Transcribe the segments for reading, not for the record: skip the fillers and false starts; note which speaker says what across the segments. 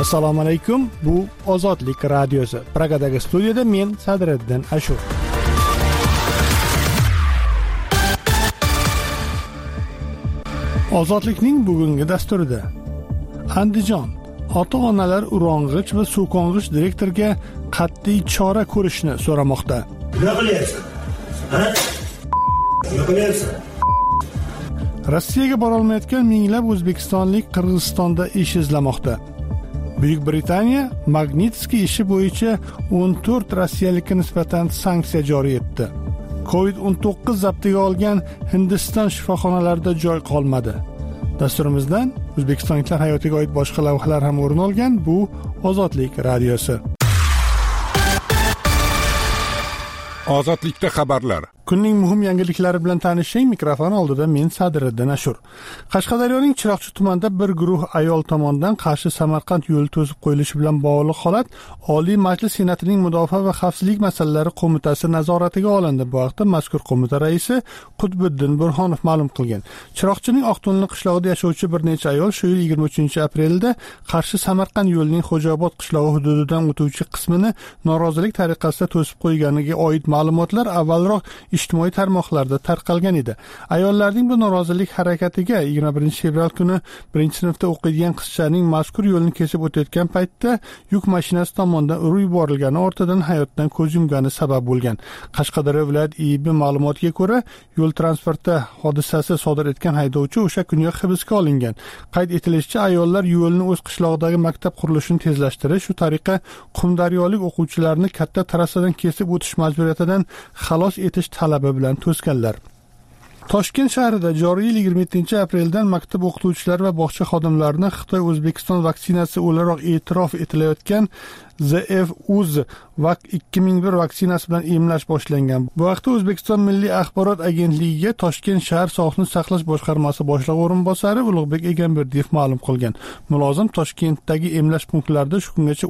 Speaker 1: Assalomu alaykum. Bu Ozodlik radiosi. Pragadagi studiyada men Sadriddin Ashur. Ozodlikning bugungi dasturida Andijon ota-onalar urong'ich va suvkong'ich direktorga qat'iy chora ko'rishni so'ramoqda.
Speaker 2: Nima qilyapsan? Nima qilyapsan?
Speaker 1: Rossiyaga bora olmayotgan minglab o'zbekistonlik Qirg'izistonda ish izlamoqda. Buyuk Britaniya Magnitskiy ishi bo'yicha 14 rossiyalikka nisbatan sanksiya joriy etdi. COVID-19 zabtiga olgan Hindiston shifoxonalarida joy qolmadi. Dasturimizdan o'zbekistonliklar hayotiga oid boshqa lavhalar ham o'rin olgan. Bu Ozodlik radiosi.
Speaker 3: Ozodlikda xabarlar. Kunning muhim yangiliklari bilan tanishing. Mikrofon oldida men Sadriddin Ashur. Qashqadaryoning Chiroqchi tumanida bir guruh ayol tomonidan Qarshi-Samarqand yo'li to'sib qo'yilishi bilan bog'liq holat Oliy Majlis Senatining Mudofaa va xavfsizlik masalalari qo'mitasi nazoratiga olindi. Bu haqda mazkur qo'mita raisi Qutbiddin Burhonov ma'lum qilgan. Chiroqchining Oqto'nli qishlog'ida yashovchi bir necha ayol shu yil 23-aprelda Qarshi-Samarqand yo'lining Xo'jaobod qishlog'i hududidan o'tuvchi qismini norozilik tariqasida to'sib qo'yganiga oid ma'lumotlar avvalroq ijtimoiy tarmoqlarda tarqalgan edi. Ayollarning bu norozilik harakatiga 21-fevral kuni 1-sinfda o'qiydigan qizchaning mazkur yo'lni kesib o'tayotgan paytda yuk mashinasi tomonidan urib yuborilgani ortidan hayotdan ko'z yumgani sabab bo'lgan. Qashqadaryo viloyat IIB ma'lumotiga ko'ra, yo'l transporti hodisasi sodir etgan haydovchi o'sha kuniyoq hibsga olingan. Qayd etilishicha, ayollar yo'lni o'z qishlog'idagi maktab qurilishini tezlashtirish, shu tariqa qumdaryolik o'quvchilarni katta trassadan kesib o'tish majburiyatidan xalos etish talabi bilan to'sganlar. Toshkent shahrida joriy yil 27-apreldan maktab o'qituvchilari va bog'cha xodimlarini Xitoy-O'zbekiston vaksinasi o'laroq e'tirof etilayotgan ZF-UZ VAC 2001 vaksinasi bilan emlash boshlangan. Bu haqda O'zbekiston Milliy axborot agentligiga Toshkent shahar Sog'liqni saqlash boshqarmasi boshlig'i o'rinbosari Ulug'bek Egamberdiyev ma'lum qilgan. Mulozim Toshkentdagi emlash punktlarida shu kungacha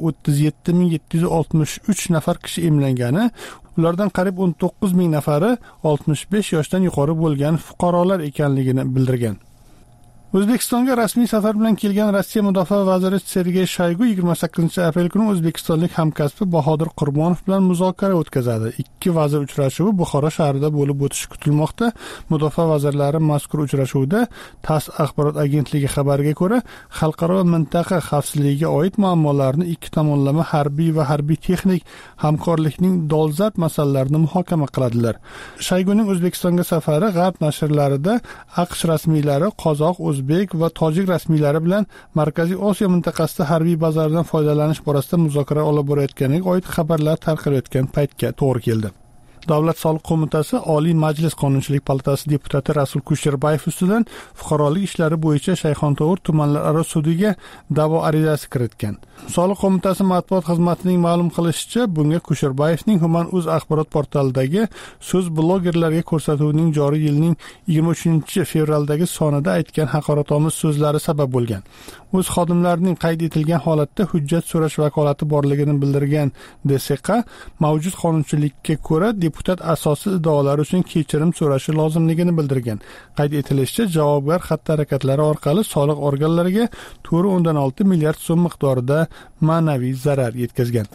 Speaker 3: 37,763 nafar kishi emlangani, ulardan qariyb 19,000 nafari 65 yoshdan yuqori bo'lgan fuqarolar ekanligini bildirgan. O'zbekistonga rasmiy safar bilan kelgan Rossiya mudofaa vaziri Sergey Shoygu 28-aprel kuni o'zbekistonlik hamkasbi Bahodir Qurbonov bilan muzokara o'tkazadi. Ikki vazir uchrashuvi Buxoro shahrida bo'lib o'tishi kutilmoqda. Mudofaa vazirlari mazkur uchrashuvda TASS axborot agentligi xabariga ko'ra, xalqaro va mintaqa xavfsizligiga oid muammolarni ikki tomonlama harbiy va harbiy texnik hamkorlikning dolzarb masalalarini muhokama qiladilar. Shoyguning O'zbekistonga safari G'arb nashrlarida AQSh rasmiylari qozoq, o'zbek va tojik rasmiylari bilan Markaziy Osiyo mintaqasida harbiy bazalardan foydalanish borasida muzokara olib borayotganiga oid xabarlar tarqalayotgan paytga to'g'ri keldi. Davlat soliq qo'mitasi Oliy Majlis Qonunchilik palatasi deputati Rasul Kusherbayev ustidan fuqarolik ishlari bo'yicha Shayxontohur tumanlararo sudiga da'vo arizasi kiritgan. Soliq qo'mitasi matbuot xizmatining ma'lum qilishicha, bunga Kusherbayevning Human.uz axborot portalidagi so'z blogerlarga ko'rsatuvining joriy yilning 23-fevraldagi sonida aytgan haqoratomuz so'zlari sabab bo'lgan. O'z xodimlarining qayd etilgan holatda hujjat so'rash vakolati borligini bildirgan DSQ, mavjud qonunchilikka ko'ra deputat asosiy iddaolar uchun kechirim so'rashi lozimligini bildirgan. Qayd etilishicha, javobgar xatti-harakatlari orqali soliq organlariga 4.6 milliard so'm miqdorida ma'naviy zarar yetkazgan.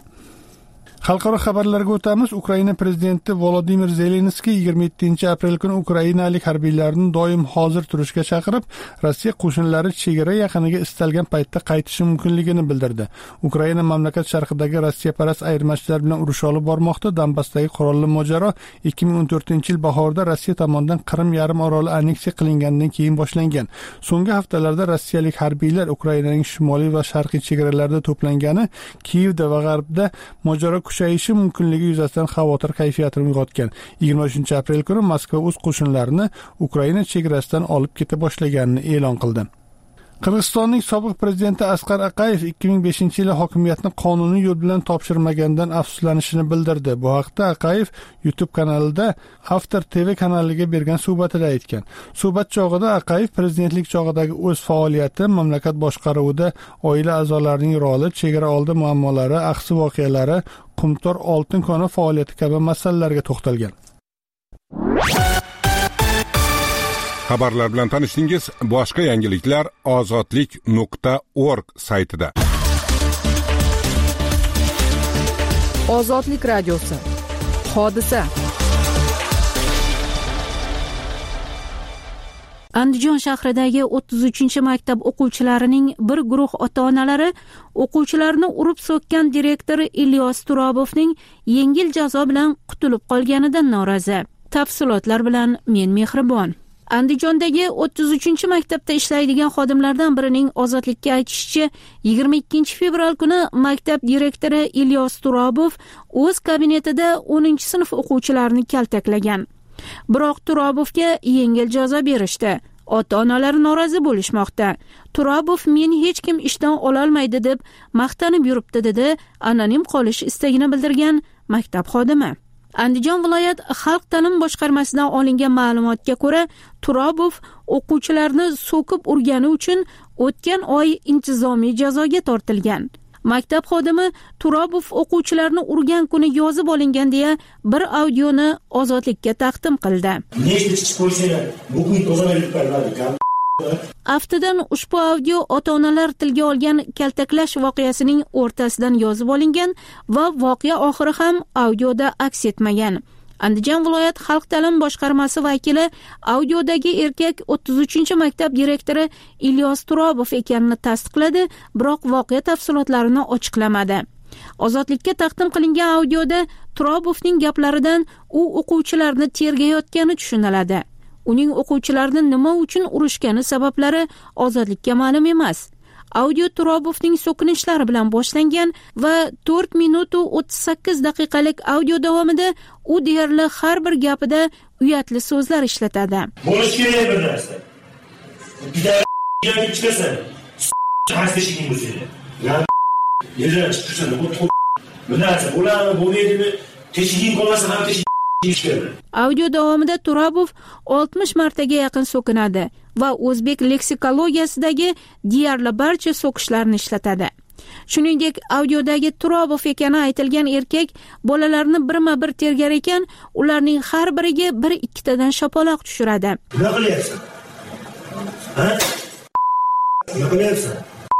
Speaker 3: Xalqaro xabarlarga o'tamiz. Ukraina prezidenti Volodimir Zelenskiy 27-aprel kuni ukrainalik harbiylarni doim hozir turishga chaqirib, Rossiya qo'shinlari chegara yaqiniga istalgan paytda qaytishi mumkinligini bildirdi. Ukraina mamlakat sharqidagi Rossiyaparast ayirmachilar bilan urush olib bormoqda. Donbassdagi qurolli mojaro 2014-yil bahorda Rossiya tomonidan Qrim yarim oroli anneksiya qilingandan keyin boshlangan. So'nggi haftalarda rossiyalik harbiylar Ukrainaning shimoliy va sharqiy chegaralarida to'plangani, Kiyevda va g'arbda mojaro kuchayishi mumkinligi yuzasidan xavotir kayfiyatini uyg'otgan. 23-aprel kuni Moskva o'z qo'shinlarini Ukraina chegarasidan olib keta boshlaganini e'lon qildi. Qirg'izistonning sobiq prezidenti Asqar Aqayev 2005-yil hokimiyatni qonuniy yo'l bilan topshirmagandan afsuslanishini bildirdi. Bu haqda Aqayev YouTube kanalida After TV kanaliga bergan suhbatida aytgan. Suhbat chog'ida Aqayev prezidentlik chog'idagi o'z faoliyati, mamlakat boshqaruvida oila a'zolarining roli, chegara oldi muammolari, axsi voqealari, Qumtor oltin koni faoliyati kabi masalalarga to'xtalgan. Xabarlar bilan tanishdingiz. Boshqa yangiliklar ozodlik.org saytida.
Speaker 2: Ozodlik radiosi. Hodisa. Andijon shahridagi 33-maktab o'quvchilarining bir guruh ota-onalari o'quvchilarni urib so'kkan direktori Ilyos Turobovning yengil jazo bilan qutulib qolganidan norozi. Tafsilotlar bilan men Mehribon. Andijondagi 33-maktabda ishlaydigan xodimlardan birining Ozodlikka aytishicha, 22 fevral kuni maktab direktori Ilyos Turobov o'z kabinetida 10-sinf o'quvchilarini kaltaklagan. Biroq Turobovga yengil jazo berishdi. Ota-onalar norozi bo'lishmoqda. Turobov meni hech kim ishdan ololmaydi deb maqtanib yuribdi, dedi anonim qolish istagini bildirgan maktab xodimi. Andijon viloyat xalq ta'lim boshqarmasidan olingan ma'lumotga ko'ra, Turobov o'quvchilarni so'kib urgani uchun o'tgan oy intizomiy jazoga tortilgan. Maktab xodimi Turobov o'quvchilarni urgan kuni yozib olingan deya bir audioni Ozodlikka taqdim qildi. Aftidan ushbu audio ota-onalar tilga olgan kaltaklash voqeasining o'rtasidan yozib olingan va voqea oxiri ham audioda aks etmagan. Andijon viloyat xalq ta'lim boshqarmasi vakili audiodagi erkak 33-maktab direktori Ilyos Turobov ekanini tasdiqladi, biroq voqea tafsilotlarini ochiqlamadi. Ozodlikka taqdim qilingan audioda Turobovning gaplaridan u o'quvchilarni tergayotgani tushuniladi. Uning o'quvchilarni nima uchun urishgani sabablari Ozodlikka ma'lum emas. Audio Turobovning so'kinishlari bilan boshlangan va 4 minut 38 daqiqalik audio davomida u deyarli har bir gapida uyatli so'zlar ishlatadi.
Speaker 4: Bo'lish kerak bir narsa. Bitta chiqasan. Xastashing bo'lsa. Yerdan chiqsan, bu narsa bo'ladi, bo'lmaydimi? Teshiging bo'lmasa ham teshig.
Speaker 2: Audio davomida Turobov 60 martaga yaqin so'kinadi va o'zbek leksikologiyasidagi deyarli barcha so'kishlarni ishlatadi. Shuningdek, audiodagi Turobov ekani aytilgan erkak bolalarni birma-bir tergar ekan, ularning har biriga 1-2 tadan shapaloq tushiradi.
Speaker 4: Nima qilyapsan? Ha? Nima qilyapsan?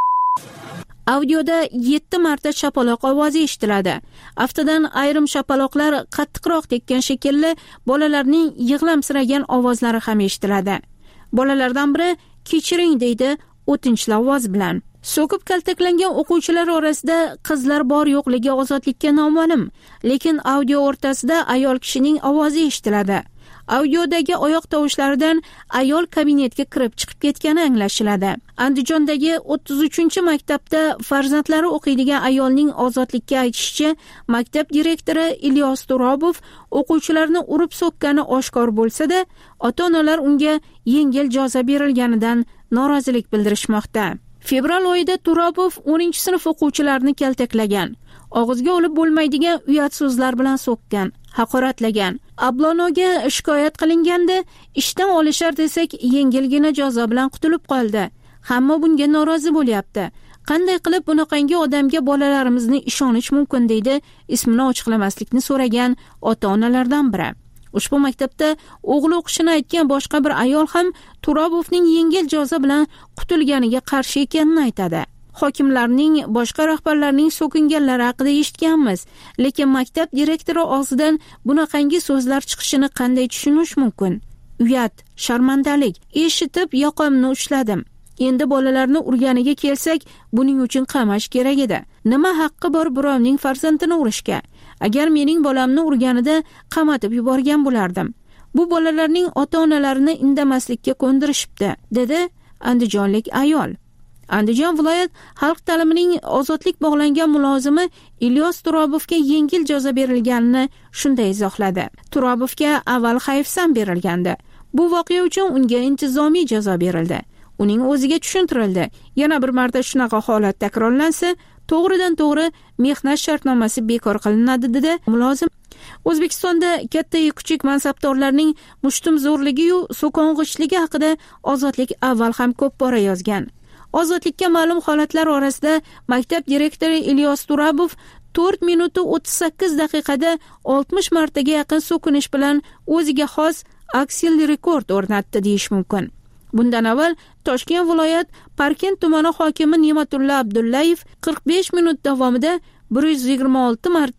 Speaker 2: Audioda 7 marta shapaloq ovozi eshitiladi. Aftidan ayrim shapaloqlar qattiqroq tekkan shekilli bolalarning yig'lamsiragan ovozlari ham eshitiladi. Bolalardan biri "Kechiring" deydi o'tinchli ovoz bilan. So'kib kaltaklangan o'quvchilar orasida qizlar bor yo'qligi Ozodlikka noma'lum, lekin audio o'rtasida ayol kishining ovozi eshitiladi. Audiodagi oyoq tovushlaridan ayol kabinetga kirib chiqib ketgani anglashiladi. Andijondagi 33-maktabda farzandlari o'qiydigan ayolning Ozodlikka aytishicha, maktab direktori Ilyos Turobov o'quvchilarni urib so'kkani oshkor bo'lsa-da, ota-onalar unga yengil jazo berilganidan norozilik bildirishmoqda. Fevral oyida Turobov 10-sinf o'quvchilarini kaltaklagan, og'izga olib bo'lmaydigan uyat so'zlar bilan so'kkan, haqoratlagan. Ablonoga shikoyat qilinganda, ishdan olishar desak, yengilgina jazo bilan qutulib qoldi. Hamma bunga norozi bo'lyapti. Qanday qilib bunaqangi odamga bolalarimizni ishonish mumkin, deydi ismini ochiqlamaslikni so'ragan ota-onalardan biri. Ushbu maktabda o'g'li o'qishini aytgan boshqa bir ayol ham Turobovning yengil jazo bilan qutulganiga qarshi ekanini aytadi. Hokimlarning, boshqa rahbarlarning so'kinganlari haqida eshitganmiz, lekin maktab direktori og'zidan bunaqangi so'zlar chiqishini qanday tushunish mumkin? Uyat, sharmandalik, eshitib yoqamni ushladim. Endi bolalarni urganiga kelsak, buning uchun qamash kerak edi. Nima haqqi bor birovning farzandini urishga? Agar mening bolamni urganida qamatib yuborgan bo'lardim. Bu bolalarning ota-onalarini indamaslikka ko'ndirishibdi, dedi andijonlik ayol. Andijon viloyat xalq ta'limining ozodlik bog'langan mulozimi Ilyos Turobovga yengil jazo berilganini shunday izohladi. Turobovga avval hayfsan berilgandi. Bu voqea uchun unga intizomiy jazo berildi. Uning o'ziga tushuntirildi. Yana bir marta shunaqa holat takrorlansa, to'g'ridan to'g'ri mehnat shartnomasi bekor qilinadi, dedi mulozim. O'zbekistonda katta-yu kichik mansabdorlarning mushtumzo'rligi-yu so'kong'ichligi haqida Ozodlik avval ham ko'p bora yozgan. Ozodlikka ma'lum holatlar orasida maktab direktori Ilyos Turobov 4 minut 38 daqiqada 60 martaga yaqin so'kinish bilan o'ziga xos aksial rekord o'rnatdi deyish mumkin. Bundan avval Toshkent viloyat Parkent tumani hokimi Ne'matulla Abdullayev 45 minut davomida 126 marta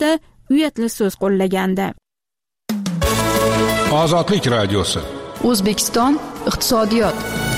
Speaker 2: uyatli so'z qo'llagandi.
Speaker 5: Ozodlik radiosi.
Speaker 6: O'zbekiston iqtisodiyot.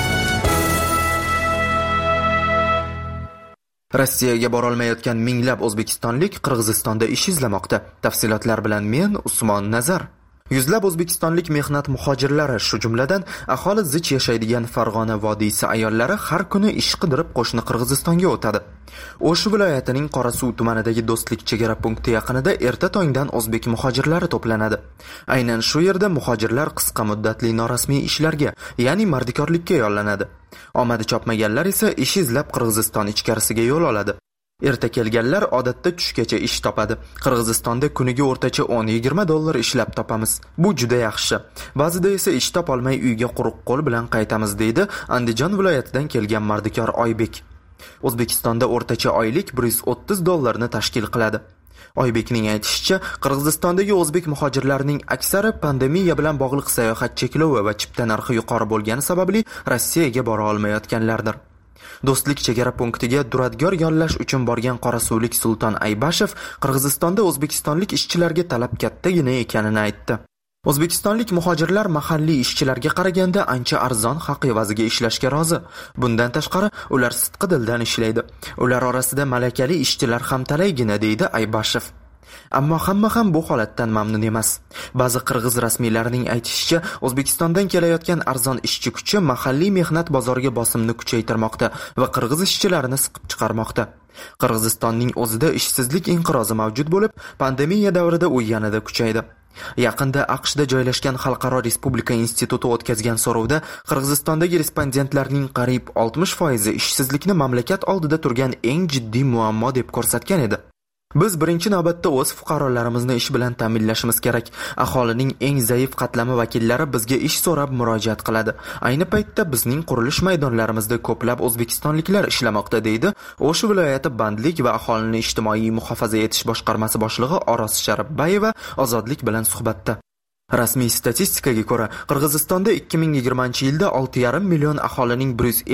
Speaker 7: Rossiyaga bora olmayotgan minglab o'zbekistonlik Qirg'izistonda ish izlamoqda. Tafsilotlar bilan men Usmon Nazar. Yuzlab o'zbekistonlik mehnat muhojirlari, shu jumladan aholi zich yashaydigan Farg'ona vodiysi ayollari har kuni ish qidirib qo'shni Qirg'izistonga o'tadi. O'sh viloyatining Qorasuv tumanidagi Do'stlik chegara punkti yaqinida erta tongdan o'zbek muhojirlari to'planadi. Aynan shu yerda muhojirlar qisqa muddatli norasmiy ishlarga, ya'ni mardikorlikka yollanadi. Omadi chopmaganlar esa ish izlab Qirg'iziston ichkarisiga yo'l oladi. Erta kelganlar odatda tushgacha ish topadi. Qirg'izistonda kuniga o'rtacha 10-20 dollar ishlab topamiz. Bu juda yaxshi. Ba'zida esa ish topolmay uyga quruq qo'l bilan qaytamiz, deydi Andijon viloyatidan kelgan mardikor Oybek. O'zbekistonda o'rtacha oylik 130 dollarni tashkil qiladi. Oybekning aytishicha, Qirg'izistondagi o'zbek muhojirlarining aksari pandemiya bilan bog'liq sayohat cheklovi va chipta narxi yuqori bo'lgani sababli Rossiyaga bora olmayotganlardir. Do'stlik chegara punktiga duradgor yollash uchun borgan qorasuvlik Sulton Aybashev Qirg'izistonda o'zbekistonlik ishchilarga talab kattagina ekanini aytdi. O'zbekistonlik muhojirlar mahalliy ishchilarga qaraganda ancha arzon haq evaziga ishlashga rozi. Bundan tashqari, ular sidqi dildan ishlaydi. Ular orasida malakali ishchilar ham talaygina, deydi Aybashev. Ammo hamma ham bu holatdan mamnun emas. Ba'zi qirg'iz rasmiylarining aytishicha, O'zbekistondan kelayotgan arzon ishchi kuchi mahalliy mehnat bozoriga bosimni kuchaytirmoqda va qirg'iz ishchilarini siqib chiqarmoqda. Qirg'izistonning o'zida ishsizlik inqirozi mavjud bo'lib, pandemiya davrida u yanada kuchaydi. Yaqinda AQShda joylashgan Xalqaro Respublika instituti o'tkazgan so'rovda Qirg'izistondagi respondentlarning qariyb 60% ishsizlikni mamlakat oldida turgan eng jiddiy muammo deb ko'rsatgan edi. Biz birinchi navbatda o'z fuqarolarimizni ish bilan ta'minlashimiz kerak. Aholining eng zaif qatlami vakillari bizga ish so'rab murojaat qiladi. Ayni paytda bizning qurilish maydonlarimizda ko'plab o'zbekistonliklar ishlamoqda, deydi O'sh viloyati bandlik va aholini ijtimoiy muhofaza etish boshqarmasi boshlig'i Oros Sharibbayeva Ozodlik bilan suhbatda. Rasmiy statistikaga ko'ra, Qirg'izistonda 2020-yilda 6,5 million aholining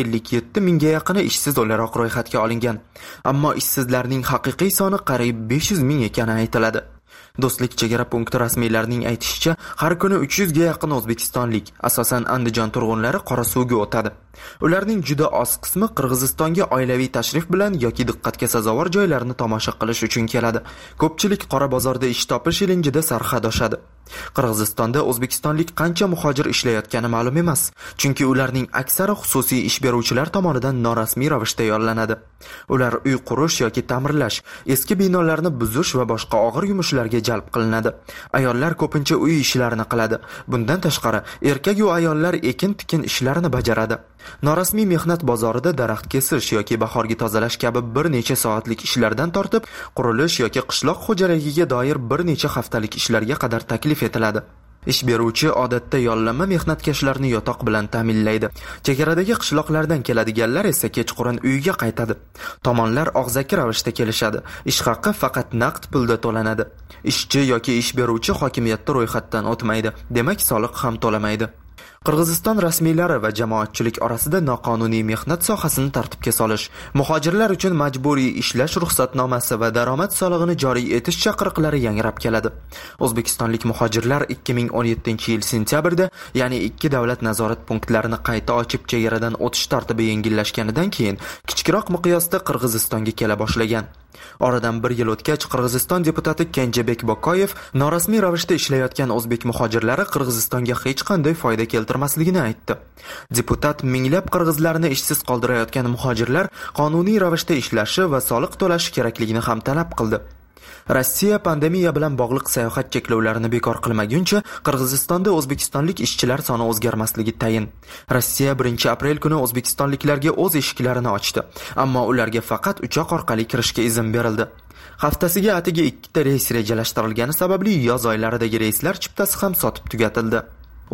Speaker 7: 157 mingga yaqini ishsiz o'laroq ro'yxatga olingan. Ammo ishsizlarning haqiqiy soni qariyb 500 ming ekani aytiladi. Do'stlik chegara punkti rasmiylarining aytishicha, har kuni 300 ga yaqin o'zbekistonlik, asosan Andijon turg'unlari Qorasuvga o'tadi. Ularning juda oz qismi Qirg'izistonga oilaviy tashrif bilan yoki diqqatga sazovor joylarni tomosha qilish uchun keladi. Ko'pchilik qora bozorda ish topish ilinjida sarxadoshadi. Qirg'izistonda o'zbekistonlik qancha muhojir ishlayotgani ma'lum emas, chunki ularning aksari xususiy ish beruvchilar tomonidan norasmiy ravishda yollanadi. Ular uy qurish yoki ta'mirlash, eski binolarni buzish va boshqa og'ir yumushlarga jalb qilinadi. Ayollar ko'pincha uy ishlarini qiladi. Bundan tashqari, erkak va ayollar ekin-tikin ishlarini bajaradi. Norasmiy mehnat bozorida daraxt kesish yoki bahorgi tozalash kabi bir necha soatlik ishlardan tortib, qurilish yoki qishloq xo'jaligiga doir bir necha haftalik ishlarga qadar taklif etiladi. Ish beruvchi odatda yollanma mehnatkashlarni yotoq bilan ta'minlaydi. Chegaradagi qishloqlardan keladiganlar esa kechqurun uyiga qaytadi. Tomonlar og'zaki ravishda kelishadi. Ish haqqi faqat naqd pulda to'lanadi. Ishchi yoki ish beruvchi hokimiyatda ro'yxatdan o'tmaydi, demak soliq ham to'lamaydi. Qirg'iziston rasmiylari va jamoatchilik orasida noqonuniy mehnat sohasini tartibga solish, muhojirlar uchun majburiy ishlash ruxsatnomasi va daromad solig'ini joriy etish chaqiriqlari yangrab keladi. O'zbekistonlik muhojirlar 2017-yil sentyabrda, ya'ni 2 davlat nazorat punktlarini qayta ochib chegaradan o'tish tartibi yengillashganidan keyin kichikroq miqyosda Qirg'izistonga kela boshlagan. Oradan 1 yil o'tgach, Qirg'iziston deputati Kenjabek Bokoyev norasmiy ravishda ishlayotgan o'zbek muhojirlari Qirg'izistonga hech qanday foyda keltirmasligini aytdi. Deputat minglab qirg'izlarni ishsiz qoldirayotgan muhojirlar qonuniy ravishda ishlashi va soliq to'lashi kerakligini ham talab qildi. Rossiya pandemiya bilan bog'liq sayohat cheklovlarini bekor qilmaguncha Qirg'izistonda o'zbekistonlik ishchilar soni o'zgarmasligi tayin. Rossiya 1-aprel kuni o'zbekistonliklarga o'z eshiklarini ochdi, ammo ularga faqat uchoq orqali kirishga izn berildi. Haftasiga atigi 2 ta reys rejalashtirilgani sababli yoz oylaridagi reyslar chiptasi ham sotib tugatildi.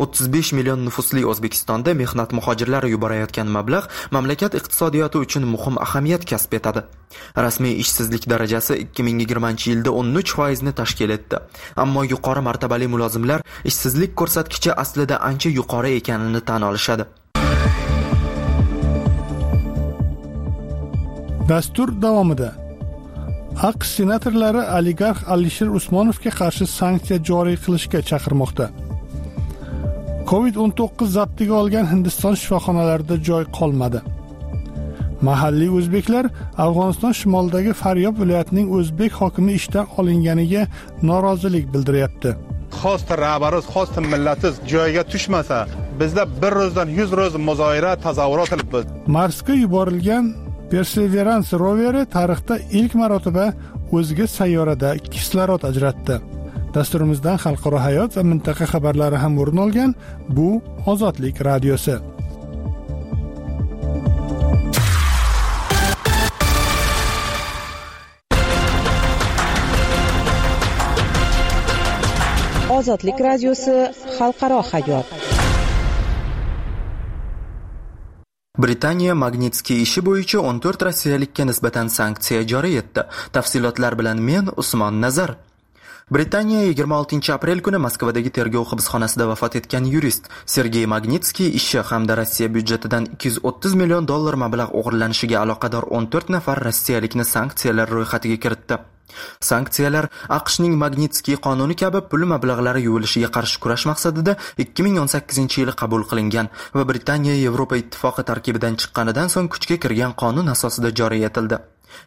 Speaker 7: 35 million nufusli O'zbekistonda mehnat muhojirlari yuborayotgan mablag' mamlakat iqtisodiyoti uchun muhim ahamiyat kasb etadi. Rasmiy ishsizlik darajasi 2020-yilda 13% ni tashkil etdi. Ammo yuqori martabali mulozimlar ishsizlik ko'rsatkichi aslida ancha yuqori ekanini tan olishadi.
Speaker 1: Dastur davomida AQSh senatorlari oligarx Alisher Usmonovga qarshi sanksiya joriy qilishga chaqirmoqda. COVID-19 zabtiga olgan Hindiston shifoxonalarida joy qolmadi. Mahalliy o'zbeklar Afg'oniston shimolidagi Faryob viloyatining o'zbek hokimi ishdan olinganiga norozilik bildiryapti.
Speaker 5: Xosta rahbarimiz, xosta millatimiz joyiga tushmasa, bizda 1 ro'zdan 100 ro'z muzohira tazavvurot qilibmiz.
Speaker 1: Marsga yuborilgan Perseverance roveri tarixda ilk marotaba o'zga sayyorada kislorod ajratdi. Dasturimizdan xalqaro hayot va mintaqa xabarlari ham o'rin olgan. Bu Ozodlik radiosi.
Speaker 8: Ozodlik radiosi xalqaro hayot.
Speaker 7: Britaniya Magnitskiy ishi bo'yicha 14 rossiyalikka nisbatan sanksiya joriy etdi. Tafsilotlar bilan men Usmon Nazar. Britaniya 26 aprel kuni Moskvadagi tergov hibsxonasida vafot etgan yurist Sergey Magnitskiy ishi hamda Rossiya byudjetidan 230 million dollar mablag' o'g'irlanishiga aloqador 14 nafar rossiyalikni sanksiyalar ro'yxatiga kiritdi. Sanksiyalar AQShning Magnitskiy qonuni kabi pul mablag'lari yuvilishiga qarshi kurash maqsadida 2018-yili qabul qilingan va Britaniya Yevropa ittifoqi tarkibidan chiqqanidan so'ng kuchga kirgan qonun asosida joriy etildi.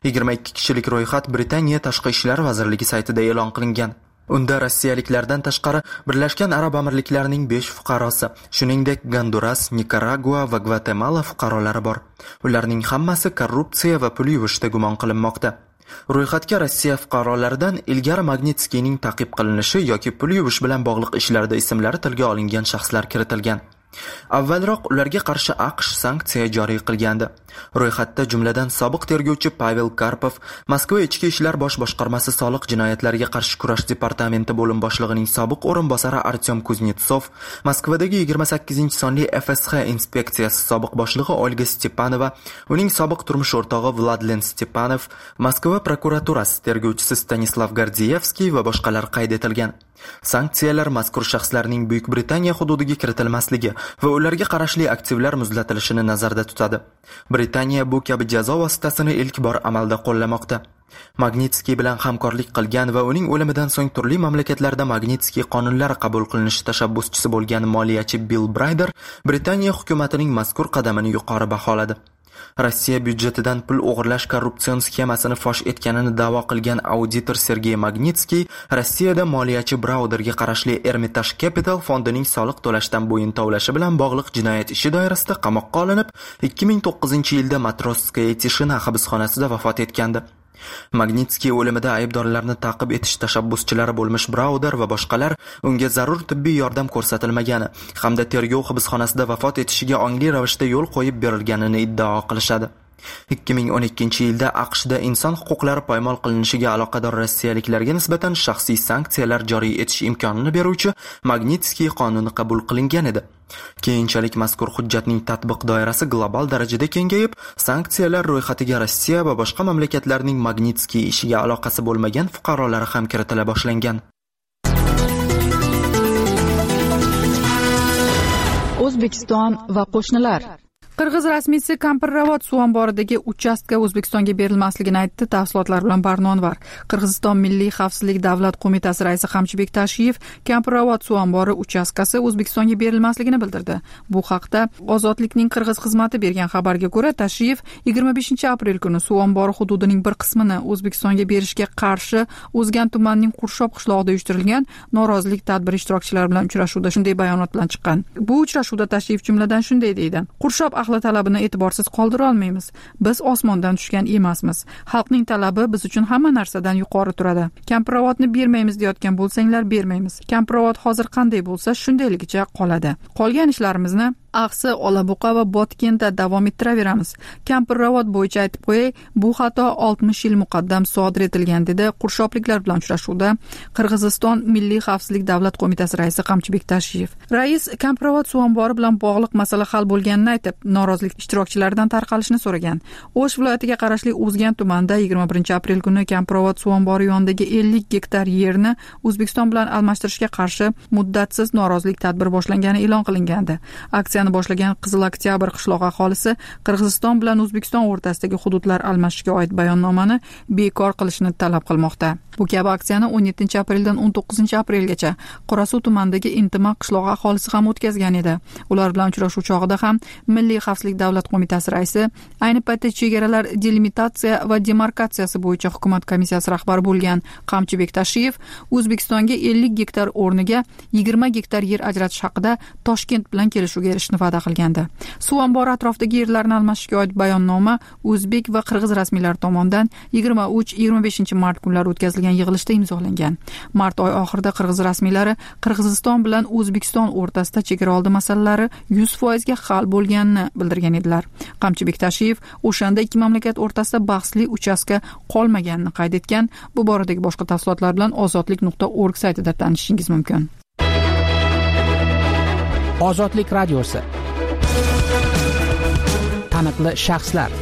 Speaker 7: 22 kishilik ro'yxat Britaniya Tashqi ishlar vazirligi saytida e'lon qilingan. Unda rossiyaliklardan tashqari Birlashgan Arab Amirliklarining 5 fuqarosi, shuningdek Gonduras, Nikaragua va Gvatemala fuqarolari bor. Ularning hammasi korrupsiya va pul yuvishda gumon qilinmoqda. Ro'yxatga Rossiya fuqarolaridan ilgari Magnitskiyning ta'qib qilinishi yoki pul yuvish bilan bog'liq ishlarda ismlari tilga olingan shaxslar kiritilgan. Avvalroq ularga qarshi AQSh sanksiya joriy qilgandi. Ro'yxatda jumladan sobiq tergovchi Pavel Karpov, Moskva ichki ishlar bosh boshqarmasi soliq jinoyatlariga qarshi kurash departamenti bo'lim boshlig'ining sobiq o'rinbosari Artyom Kuznetsov, Moskvadagi 28-sonli FSH inspeksiyasi sobiq boshlig'i Olga Stepanova, uning sobiq turmush o'rtog'i Vladlen Stepanov, Moskva prokuraturasi tergovchisi Stanislav Gardiyevskiy va boshqalar qayd etilgan. Sanksiyalar mazkur shaxslarning Buyuk Britaniya hududiga kiritilmasligi va ularga qarashli aktivlar muzlatilishini nazarda tutadi. Britaniya bu kabi jazo vositasini ilk bor amalda qo'llamoqda. Magnitskiy bilan hamkorlik qilgan va uning o'limidan so'ng turli mamlakatlarda Magnitskiy qonunlari qabul qilinishi tashabbuschisi bo'lgan moliyachi Bill Brayder Britaniya hukumatining mazkur qadamini yuqori baholadi. Rossiya byudjetidan pul o'g'irlash korrupsion sxemasini fosh etganini da'vo qilgan auditor Sergey Magnitskiy Rossiyada moliyachi Brauderga qarashli Hermitage Capital fondining soliq to'lashdan bo'yin tovlashi bilan bog'liq jinoyat ishi doirasida qamoqqa olinib, 2009-yilda Matrosskaya Tishina hibsxonasida vafot etgandi. Magnitskiy o'limida aybdorlarni ta'qib etish tashabbuschilari bo'lmish Brauder va boshqalar unga zarur tibbiy yordam ko'rsatilmagani hamda tergov hibsxonasida vafot etishiga ongli ravishda yo'l qo'yib berilganini iddao qilishadi. 2012-yilda AQShda inson huquqlari poymol qilinishiga aloqador rossiyaliklarga nisbatan shaxsiy sanksiyalar joriy etish imkonini beruvchi Magnitskiy qonuni qabul qilingan edi. Keyinchalik mazkur hujjatning tatbiq doirasi global darajada kengayib, sanksiyalar ro'yxatiga Rossiya va boshqa mamlakatlarning Magnitskiy ishiga aloqasi bo'lmagan fuqarolari ham kiritila boshlangan.
Speaker 6: O'zbekiston va qo'shnilar.
Speaker 2: Qirg'iz rasmiysi Kampirravot suv omboridagi uchastka O'zbekistonga berilmasligini aytdi. Tafsilotlar bilan Barnonvar. Qirg'iziston Milliy xavfsizlik davlat qo'mitasi raisi Qamchibek Tashiyev Kampirravot suv ombori uchastkasi O'zbekistonga berilmasligini bildirdi. Bu haqda Ozodlikning Qirg'iz xizmati bergan xabarga ko'ra, Tashiyev 25-aprel kuni suv ombori hududining bir qismini O'zbekistonga berishga qarshi O'zgan tumanining Qurshob qishlog'ida uyushtirilgan norozilik tadbiri ishtirokchilari bilan uchrashuvda shunday bayonot bilan chiqqan. Bu uchrashuvda Tashiyev jumladan shunday deydi: Qurshob talabini e'tiborsiz qoldira olmaymiz. Biz osmondan tushgan emasmiz. Xalqning talabi biz uchun hamma narsadan yuqori turadi. Kampirravotni bermaymiz deyotgan bo'lsanglar bermaymiz. Kampirravot hozir qanday bo'lsa shundayligicha qoladi. Qolgan ishlarimizni Aqsi, Olabuqa va Botkenda davom ettiraveramiz. Kampirravot bo'yicha aytib qo'yay, bu xato 60 yil muqaddam sodir etilgan dedi Qurshobliklar bilan uchrashuvda Qirg'iziston Milliy xavfsizlik davlat qo'mitasi raisi Qamchibek Tashiyev. Rais Kampirravot suv ombori bilan bog'liq masala hal bo'lganini aytib, norozilik ishtirokchilaridan tarqalishni so'ragan. O'sh viloyatiga qarashli O'zgan tumanida 21-aprel kuni Kampirravot suv ombori yonidagi 50 gektar yerni O'zbekiston bilan almashtirishga qarshi muddatsiz norozilik tadbiri boshlangani e'lon qilingandi. Aksiya
Speaker 6: aksiyani boshlagan Qizil Oktyabr qishloq aholisi Qirg'iziston bilan O'zbekiston o'rtasidagi hududlar almashishiga oid bayonnomani bekor qilishni talab qilmoqda. Bu kabi aksiyani 17-apreldan 19-aprelgacha Qorasuv tumanidagi Intimaq qishlog'i aholisi ham o'tkazgan edi. Ular bilan uchrashuv chog'ida ham Milliy xavfsizlik davlat qo'mitasi raisi, ayni paytda chegaralar delimitatsiya va demarkatsiyasi bo'yicha hukumat komissiyasi rahbari bo'lgan Qamchibek Tashiyev O'zbekistonga 50 gektar o'rniga 20 gektar yer ajratish haqida Toshkent bilan kelishuvga erishishni va'da qilgandi. Suv ombori atrofidagi yerlarni almashishga oid bayonnoma o'zbek va qirg'iz rasmiylari tomonidan 23-25 mart kunlari o'tkazilgan yig'ilishda imzolangan. Mart oyi oxirida qirg'iz rasmiylari Qirg'iziston bilan O'zbekiston o'rtasida chegaraoldi masalalari 100% ga hal bo'lganini bildirgan edilar. Qamchibek Tashiyev o'shanda ikki mamlakat o'rtasida bahsli uchastka qolmaganini qayd etgan. Bu boradagi boshqa tafsilotlar bilan ozodlik.org saytida tanishishingiz mumkin.
Speaker 9: Ozodlik radiosi. Taniqli shaxslar.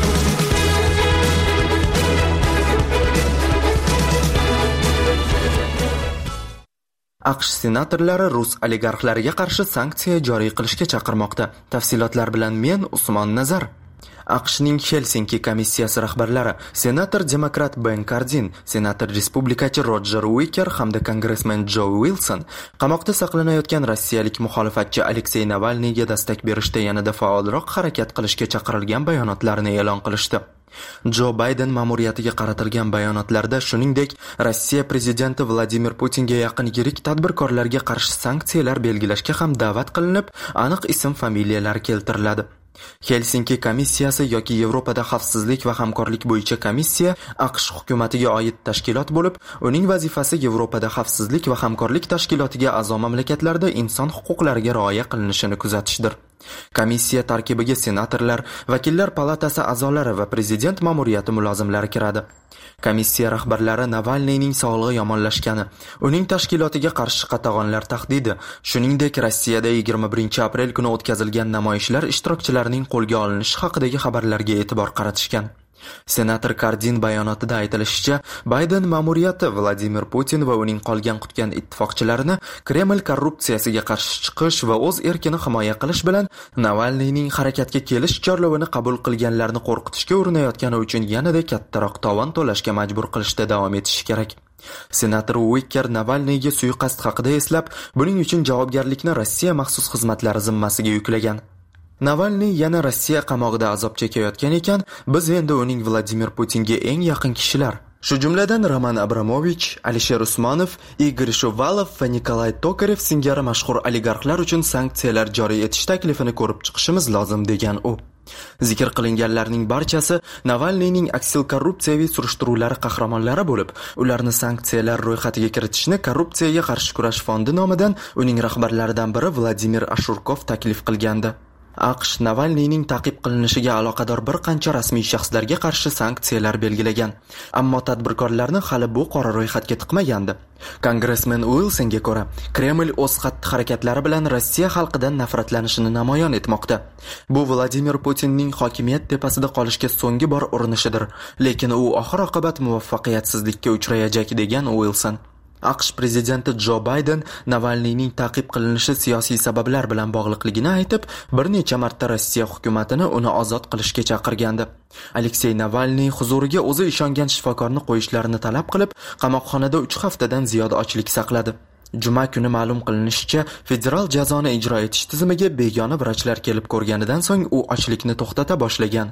Speaker 7: AQSh senatorlari rus oligarxlariga qarshi sanksiya joriy qilishga chaqirmoqda. Tafsilotlar bilan men Usmon Nazar. AQShning Helsinki komissiyasi rahbarlari senator demokrat Ben Cardin, senator respublikachi Roger Wicker hamda kongressmen Joe Wilson qamoqda saqlanayotgan rossiyalik muxolifatchi Aleksey Navalniyga destak berishda yanada faolroq harakat qilishga chaqirilgan bayonotlarni e'lon qilishdi. Jo Bayden ma'muriyatiga qaratilgan bayonotlarda shuningdek Rossiya prezidenti Vladimir Putinga yaqin yirik tadbirkorlarga qarshi sanksiyalar belgilashga ham da'vat qilinib, aniq ism-familiyalar keltiriladi. Helsinki komissiyasi yoki Yevropada xavfsizlik va hamkorlik bo'yicha komissiya AQSh hukumatiga oid tashkilot bo'lib, uning vazifasi Yevropada xavfsizlik va hamkorlik tashkilotiga a'zo mamlakatlarda inson huquqlariga rioya qilinishini kuzatishdir. Komissiya tarkibiga senatorlar, vakillar palatasi a'zolari va prezident ma'muriyati mulozimlari kiradi. Komissiya rahbarlari Navalniyning sog'lig'i yomonlashgani, uning tashkilotiga qarshi qatag'onlar tahdidi, shuningdek Rossiyada 21-aprel kuni o'tkazilgan namoyishlar ishtirokchilarining qo'lga olinishi haqidagi xabarlarga e'tibor qaratishgan. Senator Cardin bayonotida aytilishicha, Bayden ma'muriyati Vladimir Putin va uning qolgan qutgan ittifoqchilarini Kreml korrupsiyasiga qarshi chiqish va o'z erkini himoya qilish bilan Navalniyning harakatga kelish chorlovini qabul qilganlarni qo'rqitishga urinayotgani uchun yanada kattaroq tovon to'lashga majbur qilishda davom etishi kerak. Senator Wicker Navalniyga suiqasd haqida eslab, buning uchun javobgarlikni Rossiya maxsus xizmatlari zimmasiga yuklagan. Navalniy yana Rossiya qamog'ida azob chekayotgan ekan, biz endi uning Vladimir Putinga eng yaqin kishilar, shu jumladan Roman Abramovich, Alisher Usmonov, Igor Shuvalov va Nikolay Tokarev singari mashhur oligarxlar uchun sanksiyalar joriy etish taklifini ko'rib chiqishimiz lozim degan u. Zikr qilinganlarning barchasi Navalniyning aksil korrupsiyaviy surishtiruvlari qahramonlari bo'lib, ularni sanksiyalar ro'yxatiga kiritishni Korrupsiyaga qarshi kurash fondi nomidan uning rahbarlaridan biri Vladimir Ashurkov taklif qilgandi. AQSh Navalniyning ta'qib qilinishiga aloqador bir qancha rasmiy shaxslarga qarshi sanksiyalar belgilagan, ammo tadbirkorlarni hali bu qora ro'yxatga tiqmagandi. Kongressmen Wilsonga ko'ra, Kreml o'z xatti-harakatlari bilan Rossiya xalqidan nafratlanishini namoyon etmoqda. Bu Vladimir Putinning hokimiyat tepasida qolishga so'nggi bor urinishidir, lekin u oxir-oqibat muvaffaqiyatsizlikka uchrayajak degan Wilson. AQSh prezidenti Jo Bayden Navalniyning ta'qib qilinishi siyosiy sabablar bilan bog'liqligini aytib, bir necha marta Rossiya hukumatini uni ozod qilishga chaqirgandi. Aleksey Navalniy huzuriga o'zi ishongan shifokorni qo'yishlarini talab qilib, qamoqxonada 3 haftadan ziyod ochlik saqladi. Juma kuni ma'lum qilinishicha, federal jazoni ijro etish tizimiga begona vrachlar kelib ko'rganidan so'ng u ochlikni to'xtata boshlagan.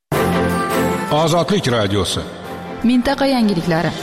Speaker 10: Ozodlik radiosi.
Speaker 6: Mintaqa yangiliklari.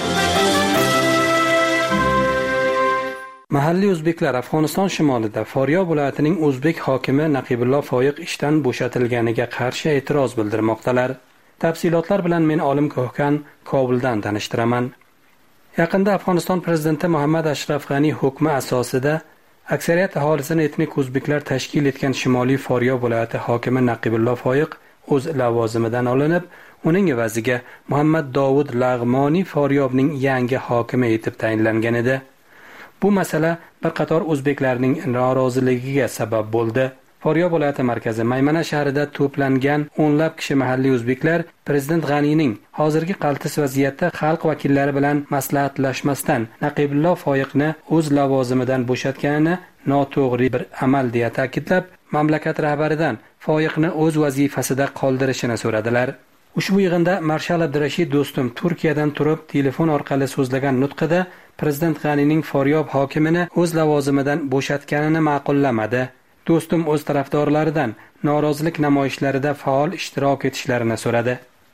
Speaker 11: Mahalliy o'zbeklar Afg'oniston shimolida Foryob viloyatining o'zbek hokimi Naqibullo Foyiq ishdan bo'shatilganiga qarshi e'tiroz bildirmoqdalar. Tafsilotlar bilan men Olim Ko'hkan Kobuldan tanishtiraman. Yaqinda Afg'oniston prezidenti Muhammad Ashraf G'ani hukmi asosida aksariyat aholisini etnik o'zbeklar tashkil etgan Shimoliy Foryob viloyati hokimi Naqibullo Foyiq o'z lavozimidan olinib, uning evaziga Muhammad Dovud Lag'moniy Foryobning yangi hokimi etib tayinlangan edi. Bu masala bir qator o'zbeklarning noroziligiga sabab bo'ldi. Faryob viloyati markazi Maymana shahrida to'plangan o'nlab kishi mahalliy o'zbeklar Prezident G'aniyning hozirgi qaltis vaziyatda xalq vakillari bilan maslahatlashmasdan Naqibullo Foyiqni o'z lavozimidan bo'shatganini noto'g'ri bir amal deya ta'kidlab, mamlakat rahbaridan Foyiqni o'z vazifasida qoldirishini so'radilar. Ushbu yig'inda Marshal Abdurashid Do'stum Turkiyadan turib telefon orqali so'zlagan nutqida Prezident G'aniyning Faryob hokimini o'z lavozimidan bo'shatganini ma'qullamadi. Do'stum o'z tarafdorlaridan norozilik namoyishlarida faol ishtirok etishlarini so'radi.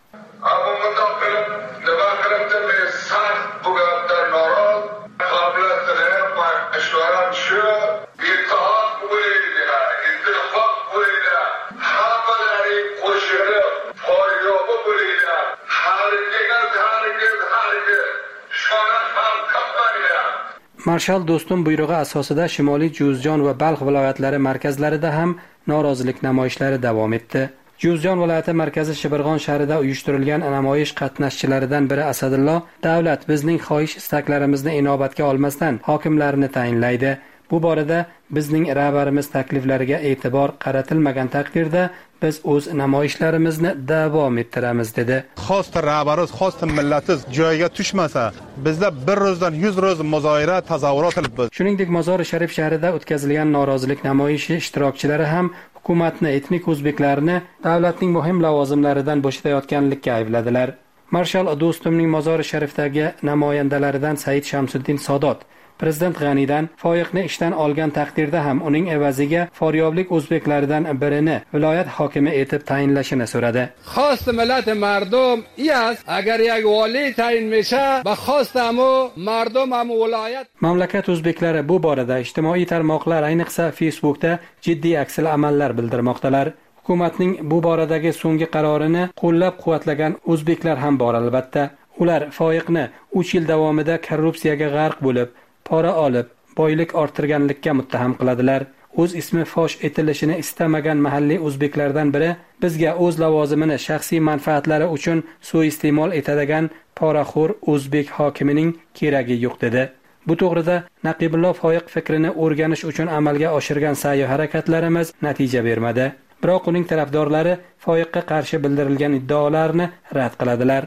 Speaker 11: Marshal Do'stum buyrug'i asosida Shimoliy Juzjon va Balx viloyatlari markazlarida ham norozilik namoyishlari davom etdi. Juzjon viloyati markazi Shibirg'on shahrida uyushtirilgan namoyish qatnashchilaridan biri Asadullo, davlat bizning xohish-istaklarimizni inobatga olmasdan hokimlarni tayinlaydi. Bu borada bizning rahbarimiz takliflariga e'tibor qaratilmagan taqdirda biz o'z namoyishlarimizni davom ettiramiz dedi.
Speaker 5: Xosta rahbarimiz, xosta millatiz joyiga tushmasa, bizda bir ro'zdan 100 ro'z muzohira tazavvurot qilibmiz.
Speaker 11: Shuningdek, Mozori Sharif shahrida o'tkazilgan norozilik namoyishi ishtirokchilari ham hukumatni etnik o'zbeklarni davlatning muhim lavozimlaridan bo'shatayotganlikka aybladilar. Marshal Do'stumning Mozori Sharifdagi namoyandalaridan Said Shamsuddin Sodot Prezident G'aniydan Foyiqni ishdan olgan taqdirda ham uning evaziga faryoblik o'zbeklaridan birini viloyat hokimi etib tayinlashini so'radi.
Speaker 10: Xost millat mardum is agar yak vali tayin mesha va xostamo mardum ham viloyat.
Speaker 11: Mamlakat o'zbeklari bu borada ijtimoiy tarmoqlar, ayniqsa Facebookda jiddiy aksal amallar bildirmoqdalar. Hukumatning bu boradagi so'nggi qarorini qo'llab-quvvatlagan o'zbeklar ham bor albatta. Ular Foyiqni 3 yil davomida korrupsiyaga g'arq bo'lib, pora olib, boylik orttirganlikka muttaham qiladilar. O'z ismi fosh etilishini istamagan mahalliy o'zbeklardan biri bizga o'z lavozimini shaxsiy manfaatlari uchun suiiste'mol etadigan poraxo'r o'zbek hokimining keragi yo'q dedi. Bu to'g'rida Naqibullo Foyiq fikrini o'rganish uchun amalga oshirgan sa'y harakatlarimiz natija bermadi. Biroq uning tarafdorlari Foyiqqa qarshi bildirilgan iddaolarni rad qiladilar.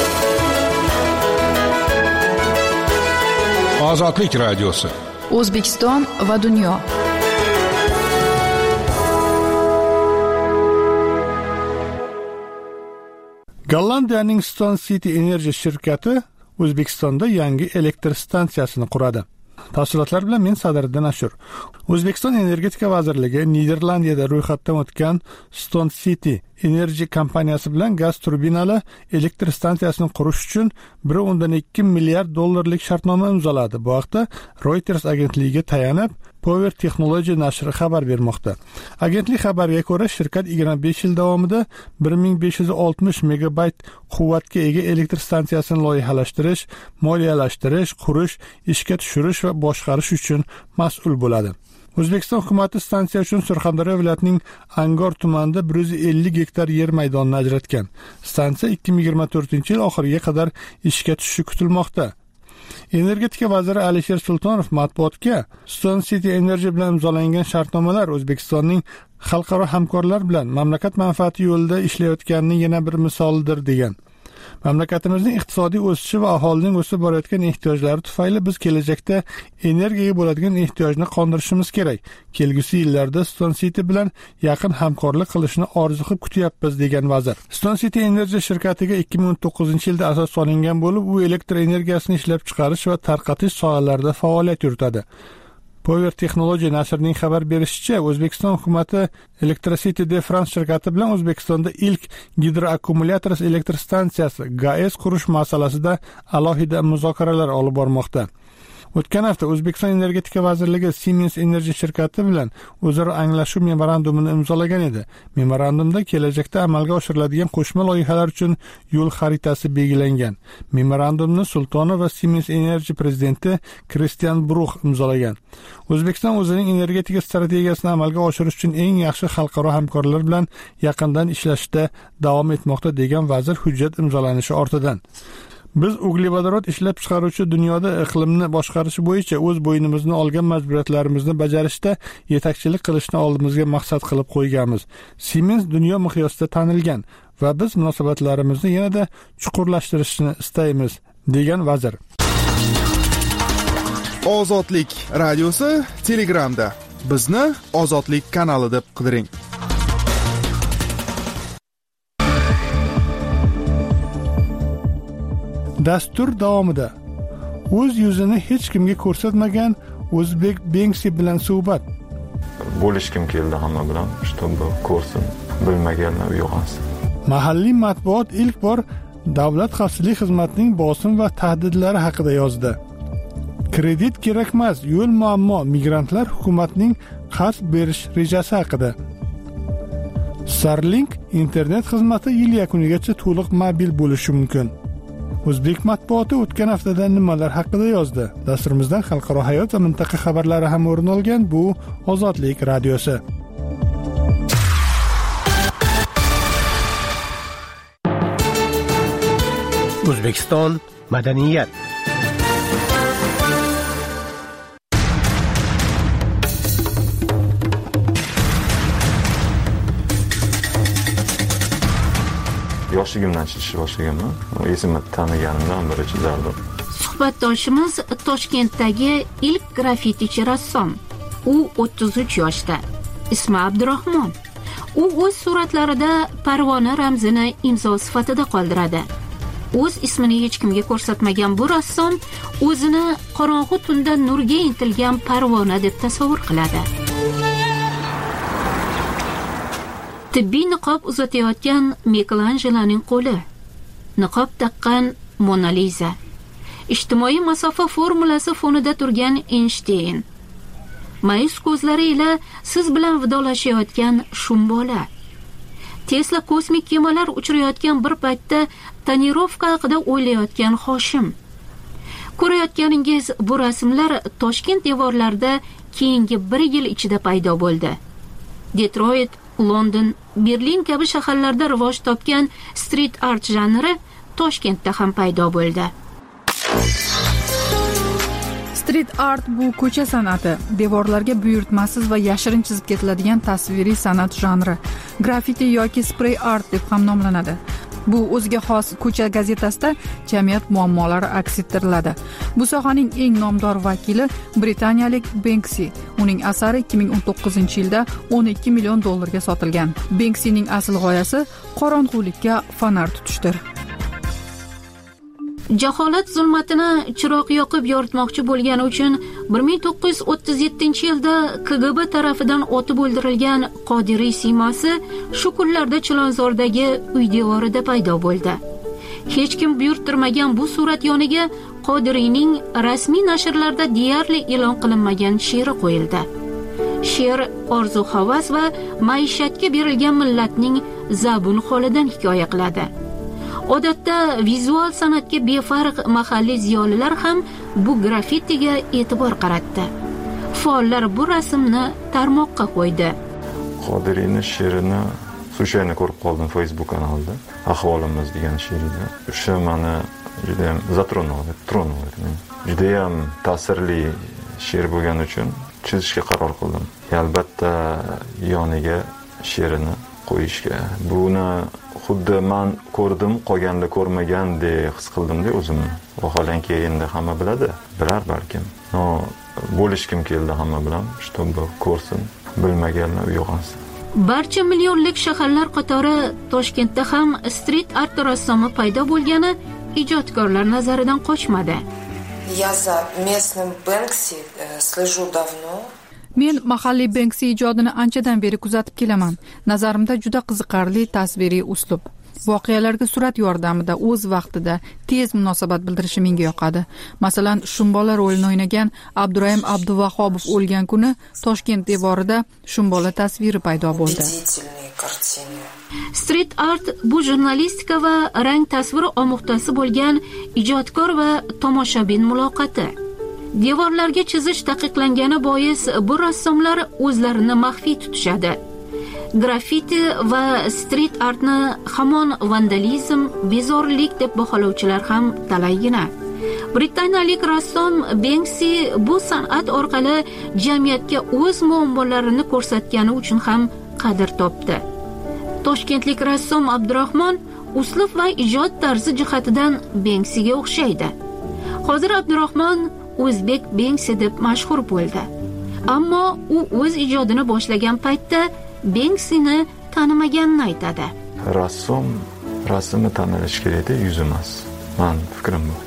Speaker 12: Ozodlik radiosi.
Speaker 6: O'zbekiston va dunyo.
Speaker 1: Gollandiyaning Stone City Energy shirkati O'zbekistonda yangi elektr stansiyasini quradi. Tafsilotlar bilan men Sadriddin Ashur. O'zbekiston Energetika vazirligi Niderlandiyada ro'yxatdan o'tgan Stone City Energy kompaniyasi bilan gaz turbinali elektr stansiyasini qurish uchun 1.2 milliard dollarlik shartnoma imzoladi. Bu haqda Reuters agentligiga tayanib Power Technology nashri xabar bermoqda. Agentlik xabariga ko'ra, shirkat 25 yil davomida 1560 megabayt quvvatga ega elektr stansiyasini loyihalashtirish, moliyalashtirish, qurish, ishga tushirish va boshqarish uchun mas'ul bo'ladi. O'zbekiston hukumati stansiya uchun Surxondaryo viloyatining Angor tumanida 150 gektar yer maydonini ajratgan. Stansiya 2024-yil oxiriga qadar ishga tushishi kutilmoqda. Energetika vaziri Alisher Sultonov matbuotga Stone City Energy bilan imzolangan shartnomalar O'zbekistonning xalqaro hamkorlar bilan mamlakat manfaati yo'lida ishlayotganining yana bir misolidir degan. Mamlakatimizning iqtisodiy o'sishi va aholining o'sib borayotgan ehtiyojlari tufayli biz kelajakda energiyaga bo'ladigan ehtiyojni qondirishimiz kerak. Kelgusi yillarda Stone City bilan yaqin hamkorlik qilishni orzu qilib kutyapmiz degan vazir. Stone City Energy shirkatiga 2019-yilda asos solingan bo'lib, u elektr energiyasini ishlab chiqarish va tarqatish sohalarida faoliyat yuritadi. Power Technology nashrining xabar berishicha, O'zbekiston hukumati Electricity de France shirkati bilan O'zbekistonda ilk gidroakkumulyator elektr stansiyasi GAES qurish masalasida alohida muzokaralar olib bormoqda. O'tgan hafta O'zbekiston Energetika vazirligi Siemens Energy shirkati bilan o'zaro anglashuv memorandumini imzolagan edi. Memorandumda kelajakda amalga oshiriladigan qo'shma loyihalar uchun yo'l xaritasi belgilangan. Memorandumni Sultonov va Siemens Energy prezidenti Christian Bruch imzolagan. O'zbekiston o'zining energetika strategiyasini amalga oshirish uchun eng yaxshi xalqaro hamkorlar bilan yaqindan ishlashda davom etmoqda degan vazir hujjat imzolanishi ortidan. Biz uglevodorod ishlab chiqaruvchi dunyoda iqlimni boshqarish bo'yicha o'z bo'ynimizni olgan majburiyatlarimizni bajarishda yetakchilik qilishni oldimizga maqsad qilib qo'yganmiz. Siemens dunyo miqyosida tanilgan va biz munosabatlarimizni yanada chuqurlashtirishni istaymiz, degan vazir.
Speaker 12: Ozodlik radiosi Telegramda. Bizni Ozodlik kanali deb qidiring.
Speaker 1: Dastur davomida o'z yuzini hech kimga ko'rsatmagan o'zbek Banksy bilan suhbat.
Speaker 13: Bo'lishkim keldi hamma bilan, чтобы ko'rsin, bilmaganlar uyg'onsin.
Speaker 1: Mahalliy matbuot ilk bor Davlat xavfsizlik xizmatining bosim va tahdidlari haqida yozdi. Kredit kerakmas, yo'l muammo, migrantlar hukumatning qarz berish rejasi haqida. Starlink internet xizmati yil yakunigacha to'liq mobil bo'lishi mumkin. O'zbek matbuoti o'tgan haftada nimalar haqida yozdi? Dasturimizdan xalqaro hayot va mintaqa xabarlari ham o'rin olgan. Bu Ozodlik radiosi.
Speaker 9: O'zbekiston madaniyat.
Speaker 13: Yoshligimdan chizishni boshlaganman. Esimni taniganimdan beri chizardim.
Speaker 2: Suhbatdoshimiz Toshkentdagi ilk grafitichi rassom. U 33 yoshda. Ismi Abdurahmon. U o'z suratlarida parvona ramzini imzo sifatida qoldiradi. O'z ismini hech kimga ko'rsatmagan bu rassom o'zini qorong'u tunda nurga intilgan parvona deb tasavvur qiladi. Tibbiy niqob uzatayotgan Mikelanjeloning qo'li, niqob taqqan Mona Lisa, ijtimoiy masofa formulasi fonida turgan Einstein, mayus ko'zlari ila siz bilan vidolashayotgan Shumbola, Tesla kosmik kemalar uchirayotgan bir paytda tonirovka haqida o'ylayotgan Hoshim. Ko'rayotganingiz bu rasmlar Toshkent devorlarida keyingi 1 yil ichida paydo bo'ldi. Detroit, London, Berlin kabi shaharlarda rivoj topgan street art janri Toshkentda ham paydo bo'ldi.
Speaker 6: Street art bu ko'cha san'ati, devorlarga buyurtmasiz va yashirin chizib ketiladigan tasviriy san'at janri. Graffiti yoki spray art deb ham nomlanadi. Bu o'ziga xos ko'cha gazetasida jamiyat muammolari aks ettiriladi. Bu sohaning eng nomdor vakili britaniyalik Banksy. Uning asari 2019-yilda $12 million sotilgan. Banksyning asl g'oyasi qorong'ulikka fonar tutishdir.
Speaker 2: Jaholat zulmatini chiroq yoqib yoritmoqchi bo'lgani uchun 1937-yilda KGB tarafidan otib o'ldirilgan Qodiriy siymosi shu kunlarda Chilonzordagi uy devorida paydo bo'ldi. Hech kim buyurtirmagan bu surat yoniga Qodiriyning rasmiy nashrlarda deyarli e'lon qilinmagan she'ri qo'yildi. She'r orzu-havas va maishatga berilgan millatning zabun holidan hikoya qiladi. Odatda vizual san'atga befarq mahalliy ziyolilar ham bu graffitiga e'tibor qaratdi. Faollar bu rasmni tarmoqqa qo'ydi.
Speaker 13: Qodiriyning she'rini случайно ko'rib qoldim Facebook kanalida. Ahvolimiz degan she'rida. O'sha meni juda ham затронули. Juda ham ta'sirli she'r bo'lgani uchun chizishga qaror qildim. Albatta yoniga she'rini qo'yishga. Buni xuddi men ko'rdim, qolganda ko'rmagandek his qildimda o'zimni. Vaholanki endi hamma biladi, bilar balkim. No, bo'lishkim keldi hamma bilan, чтобы ko'rsin, bilmaganlar uyg'onsin.
Speaker 2: Barcha millionlik shaharlar qatori Toshkentda ham street art rassomi paydo bo'lgani ijodkorlar nazaridan qochmadi.
Speaker 14: Я за местным Banksy слежу давно.
Speaker 6: Men mahalliy Banksy ijodini anchadan beri kuzatib kelaman. Nazarimda juda qiziqarli tasviriy uslub. Voqealarga surat yordamida o'z vaqtida tez munosabat bildirishi menga yoqadi. Masalan, Shumbola rolini o'ynagan Abdurahim Abduvahobov o'lgan kuni Toshkent devorida Shumbola tasviri paydo bo'ldi.
Speaker 2: Street art bu jurnalistika va rang tasviri omuqtasi bo'lgan ijodkor va tomoshabin muloqoti. Devorlarga chizish taqiqlangani bois bu rassomlar o'zlarini maxfiy tutishadi. Graffiti va street artni hamon vandalizm, bezorilik deb baholovchilar ham talaygina. Britaniyalik rassom Banksy bu san'at orqali jamiyatga o'z muammolarini ko'rsatgani uchun ham qadr topdi. Toshkentlik rassom Abdurahmon uslub va ijod tarzi jihatidan Banksyga o'xshaydi. Hozir Abdurahmon o'zbek Banksy deb mashhur bo'ldi. Ammo u o'z ijodini boshlagan paytda Banksyni tanimaganini aytadi.
Speaker 13: Rassom rasmni tanilish kerakda, yuz emas. Men fikrim bu.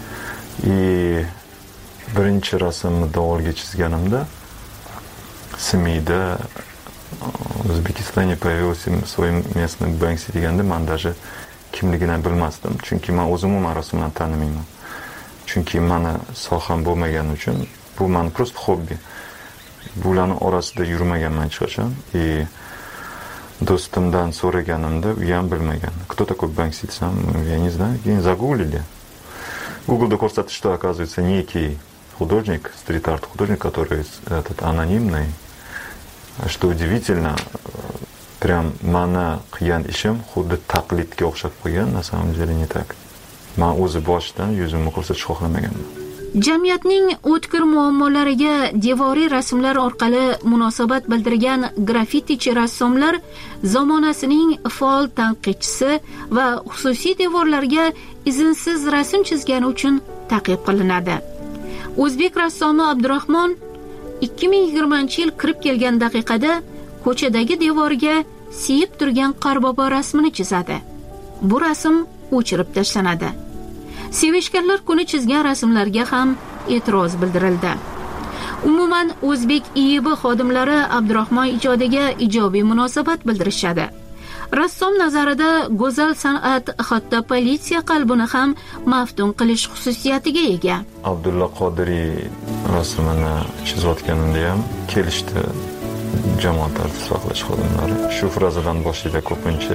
Speaker 13: Birinchi rasmni devorga chizganimda SMIda O'zbekistonda появился свой местный Banksy deganda men даже kimligini bilmasdim. Chunki men o'zim umuman rasmni tanimayman. Chunki meni soham bo'lmagani uchun bu men просто hobbi. Bularni orasida yurmaganman hech qachon. Do'stimdan so'raganimda u ham bilmagan. Кто такой Banksy desam, я не знаю, keyin загуглили. Google'da ko'rsatishda оказывается некий художник, стрит-арт художник, который этот анонимный. Что удивительно, прям mana qilgan ishim xuddi taqlidga o'xshab qo'ygan, на самом деле не так. Men o'zi boshdan yuzimni ko'rsatish xohlamaganman.
Speaker 2: Jamiyatning o'tkir muammolariga devoriy rasmlar orqali munosabat bildirgan graffitichi rassomlar zamonasining faol tanqidchisi va xususiy devorlarga izinsiz rasm chizgani uchun ta'qib qilinadi. O'zbek rassomi Abdurahmon 2020-yil kirib kelgan daqiqada ko'chadagi devoriga siyib turgan Qorbobo rasmini chizadi. Bu rasm o'chirib tashlanadi. Sevishganlar kuni chizgan rasmlarga ham e'tiroz bildirildi. Umuman o'zbek IIB xodimlari Abdurahmon ijodiga ijobiy munosabat bildirishadi. Rassom nazarida go'zal san'at hatto politsiya qalbini ham maftun qilish xususiyatiga ega.
Speaker 13: Abdulla Qodiriy rasmini chizayotganimda ham kelishdi jamoat tartib saqlash xodimlari. Shu frazadan boshida ko'pincha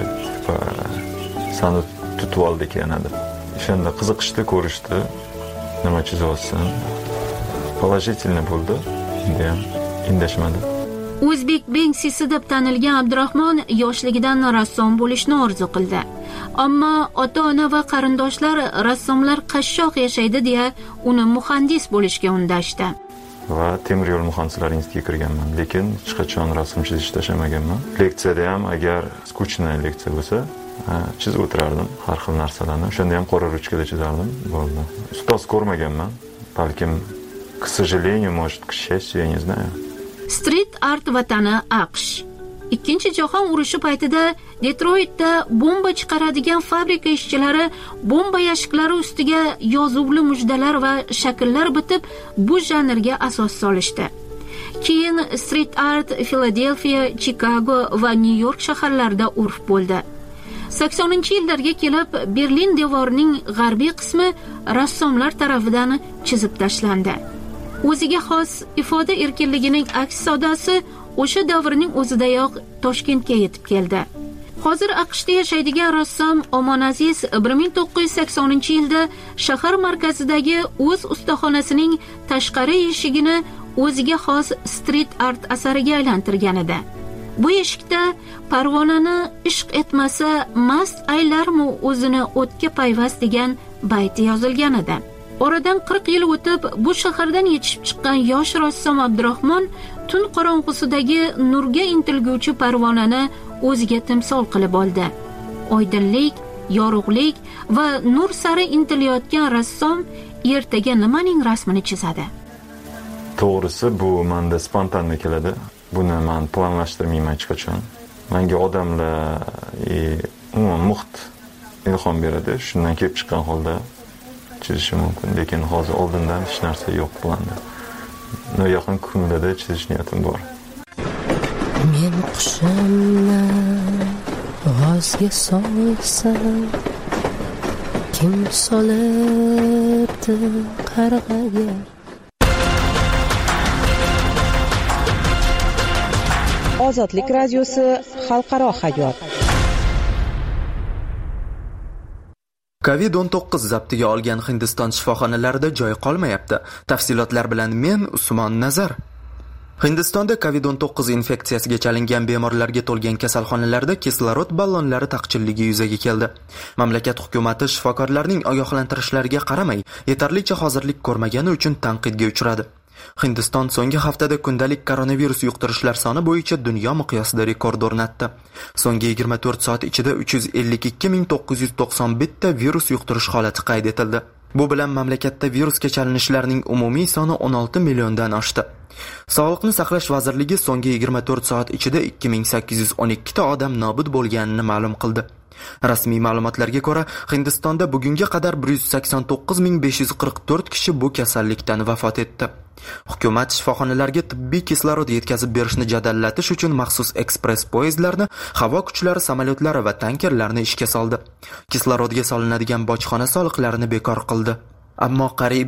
Speaker 13: sani tutib oldi ekan deb. Shunda qiziqishdi, ko'rishdi. Nima chizyapsan? Положительно bo'ldi. Endi ham indashmadi.
Speaker 2: O'zbek Banksysi deb tanilgan Abdurahmon yoshligidan rassom bo'lishni orzu qildi. Ammo ota-ona va qarindoshlar rassomlar qashshoq yashaydi deya uni muhandis bo'lishga undashdi.
Speaker 13: Va temir yo'l muhandislar institutiga kirganman, lekin hech qachon rasm chizishni tashlamaganman. Leksiyada ham agar skучная leksiya bo'lsa, chizib o'tirardim har xil narsalarni. O'shanda ham qora ruchkada chizardim. Bo'ldi. Ustoz ko'rmaganman. Balkim, к сожалению, может, к счастью, я не знаю.
Speaker 2: Street art vatani AQSh. Ikkinchi jahon urushi paytida Detroitda bomba chiqaradigan fabrika ishchilari bomba yashiklari ustiga yozuvli mujdalar va shakllar bitib, bu janrga asos solishdi. Keyin street art Filadelfiya, Chicago va Nyu-York shaharlarida urf bo'ldi. 80-yillarga kelib Berlin devorining g'arbiy qismi rassomlar tarafidan chizib tashlandi. O'ziga xos ifoda erkinligining aks sadasi o'sha davrning o'zidayoq Toshkentga yetib keldi. Hozir AQShda yashaydigan rassom Omonaziz 1980-yilda shahar markazidagi o'z ustaxonasining tashqari eshigini o'ziga xos street art asariga aylantirgan edi. Bu eshikda Parvonani ishq etmasa mast aylarmi o'zini o'tga payvast degan bayti yozilgan edi. Oradan 40 yil o'tib, bu shahardan yetishib chiqqan yosh rassom Abdurahmon tun qorong'usidagi nurga intilguvchi Parvonani o'ziga timsol qilib oldi. Oydinlik, yorug'lik va nur sari intilayotgan rassom ertaga nimaning rasmini chizadi?
Speaker 13: To'g'risi, bu menda spontanniy keladi. Buni men planlashtirmayman hech qachon. Menga odamlar muht ilhom beradi. Shundan kelib chiqqan holda chizishim mumkin, lekin hozir oldindan hech narsa yo'q planda. Yaqin kunlarda chizish niyatim bor.
Speaker 15: Men qushimni g'ozga solsam, kim solibdi qarg'aga?
Speaker 8: Ozodlik radiosi xalqaro hayot.
Speaker 7: COVID-19 zabtiga olgan Hindiston shifoxonalarida joy qolmayapti. Tafsilotlar bilan men Usmon Nazar. Hindistonda COVID-19 infeksiyasiga chalingan bemorlarga to'lgan kasalxonalarda kislorod ballonlari taqchilligi yuzaga keldi. Mamlakat hukumati shifokorlarning ogohlantirishlariga qaramay, yetarlicha hozirlik ko'rmagani uchun tanqidga uchradi. Hindiston so'nggi haftada kundalik koronavirus yuqtirishlar soni bo'yicha dunyo miqyosida rekord o'rnatdi. So'nggi 24 soat ichida 352.991 ta virus yuqtirish holati qayd etildi. Bu bilan mamlakatda virusga chalinishlarning umumiy soni 16 milliondan oshdi. Sog'liqni saqlash vazirligi so'nggi 24 soat ichida 2812 ta odam nobud bo'lganini ma'lum qildi. Rasmiy ma'lumotlarga ko'ra, Hindistonda bugunga qadar 189.544 kishi bu kasallikdan vafot etdi. Hukumat shifoxonalarga tibbiy kislorod yetkazib berishni jadallatish uchun maxsus ekspress poyezdlarni, havo kuchlari samolyotlari va tankerlarni ishga soldi. Kislorodga solinadigan bojxona soliqlarini bekor qildi. Ammo qariyb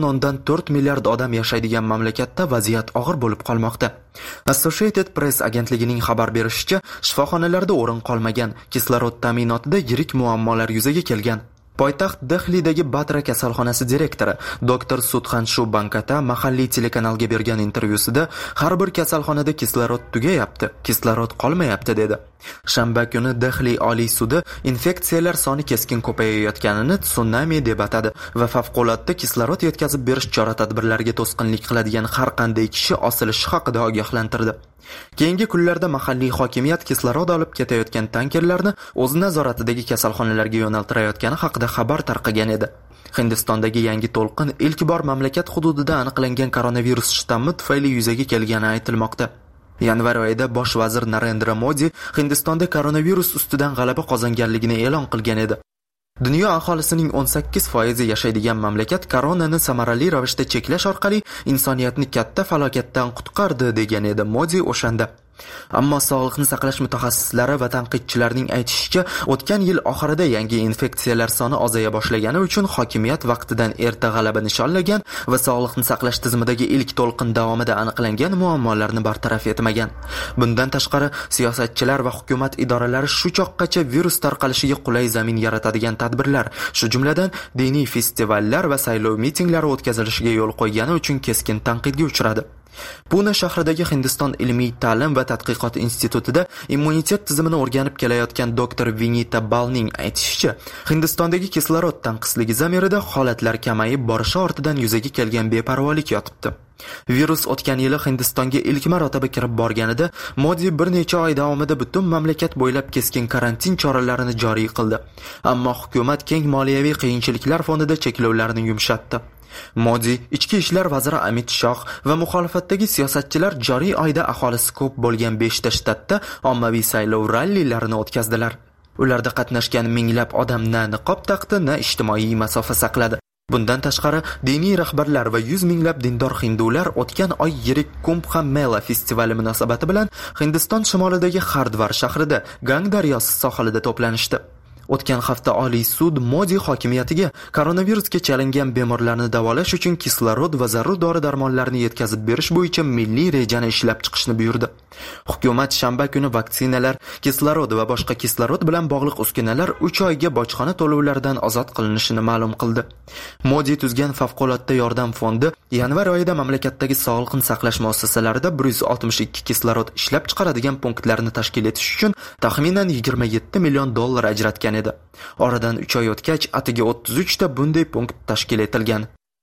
Speaker 7: 1.4 milliard odam yashaydigan mamlakatda vaziyat og'ir bo'lib qolmoqda. Associated Press agentligining xabar berishicha, shifoxonalarda o'rin qolmagan, kislorod ta'minotida yirik muammolar yuzaga kelgan. Poytaxt Dehlidagi Batra kasalxonasi direktori Dr. Sudhanshu Bankata mahalliy telekanalga bergan intervyusida har bir kasalxonada kislorod tugayapti, kislorod qolmayapti dedi. Shanba kuni Dehli Oliy sudi infeksiyalar soni keskin ko'payayotganini tsunami deb atadi va favqulodda kislorod yetkazib berish chora-tadbirlariga to'sqinlik qiladigan har qanday kishi osilishi haqida ogohlantirdi. Keyingi kunlarda mahalliy hokimiyat kislorod olib ketayotgan tankerlarni o'z nazoratidagi kasalxonalarga yo'naltirayotgani haqida xabar tarqagan edi. Hindistondagi yangi to'lqin ilk bor mamlakat hududida aniqlangan koronavirus shtammi tufayli yuzaga kelgani aytilmoqda. Yanvar oyida bosh vazir Narendra Modi Hindistonda koronavirus ustidan g'alaba qozonganligini e'lon qilgan edi. Dunyo aholisining 18% yashaydigan mamlakat koronani samarali ravishda cheklash orqali insoniyatni katta falokatdan qutqardi degan edi Modi o'shanda. Ammo sog'liqni saqlash mutaxassislari va tanqidchilarning aytishicha, o'tgan yil oxirida yangi infeksiyalar soni ozaya boshlagani uchun hokimiyat vaqtidan erta g'alaba nishonlagan va sog'liqni saqlash tizimidagi ilk to'lqin davomida aniqlangan muammolarni bartaraf etmagan. Bundan tashqari, siyosatchilar va hukumat idoralari shu choqqacha virus tarqalishiga qulay zamin yaratadigan tadbirlar, shu jumladan diniy festivallar va saylov mitinglari o'tkazilishiga yo'l qo'ygani uchun keskin tanqidga uchradi. Pune shahridagi Hindiston ilmiy ta'lim va tadqiqot institutida immunitet tizimini o'rganib kelayotgan doktor Vinita Balning aytishicha, Hindistondagi kislorod tanqisligi zamirida holatlar kamayib borishi ortidan yuzaga kelgan beparvolik yotibdi. Virus o'tgan yili Hindistonga ilk marotaba kirib borganida Modi bir necha oy davomida butun mamlakat bo'ylab keskin karantin choralarini joriy qildi. Ammo hukumat keng moliyaviy qiyinchiliklar fonida cheklovlarni yumshatdi. Modi, ichki ishlar vaziri Amit Shoh va muxolifatdagi siyosatchilar joriy oyda aholisi ko'p bo'lgan 5 ta shtatda ommaviy saylov rallilarini o'tkazdilar. Ularda qatnashgan minglab odam na niqob taqdi, na ijtimoiy masofa saqladi. Bundan tashqari, diniy rahbarlar va 100 minglab dindor hindular o'tgan oy yirik Kumbh Mela festivali munosabati bilan Hindiston shimolidagi Hardvar shahrida Gang daryosi sohilida to'planishdi. O'tgan hafta Oliy sud Modi hokimiyatiga koronavirusga chalingan bemorlarni davolash uchun kislorod va zarur dori-darmonlarni yetkazib berish bo'yicha milliy rejani ishlab chiqishni buyurdi. Hukumat shanba kuni vaksinalar, kislorod va boshqa kislorod bilan bog'liq uskunalar 3 oyga bojxona to'lovlaridan ozod qilinishini ma'lum qildi. Modi tuzgan favqulodda yordam fondi yanvar oyida mamlakatdagi sog'liqni saqlash muassasalarida 162 kislorod ishlab chiqaradigan punktlarni tashkil etish uchun taxminan 27 million dollar ajratgan edi. Oradan 3 oy o'tgach, atiga 33 ta bunday punkt tashkil etilgan.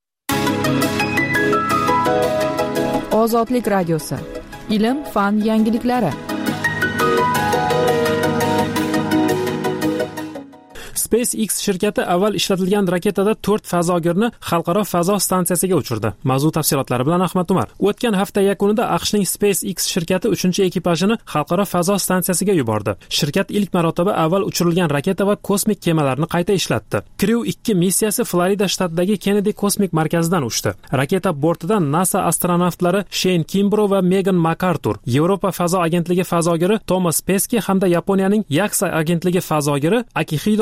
Speaker 6: Ozodlik radiosi. Ilm, fan yangiliklari.
Speaker 16: SpaceX shirkati avval ishlatilgan raketada 4 fazogirni xalqaro fazo stansiyasiga uchirdi. Mavzu tafsilotlari bilan Ahmad Umar. O'tgan hafta yakunida AQShning SpaceX shirkati 3-ekipajini xalqaro fazo stansiyasiga yubordi. Shirkat ilk marotaba avval uchirilgan raketa va kosmik kemalarni qayta ishlatdi. Crew 2 missiyasi Florida shtatidagi Kennedy kosmik markazidan uchdi. Raketa bortida NASA astronavtlari Shane Kimbrough va Megan McArthur, Yevropa fazo agentligi fazogiri Thomas Pesquet hamda Yaponiyaning Yaksay agentligi fazogiri Akihito Hoshida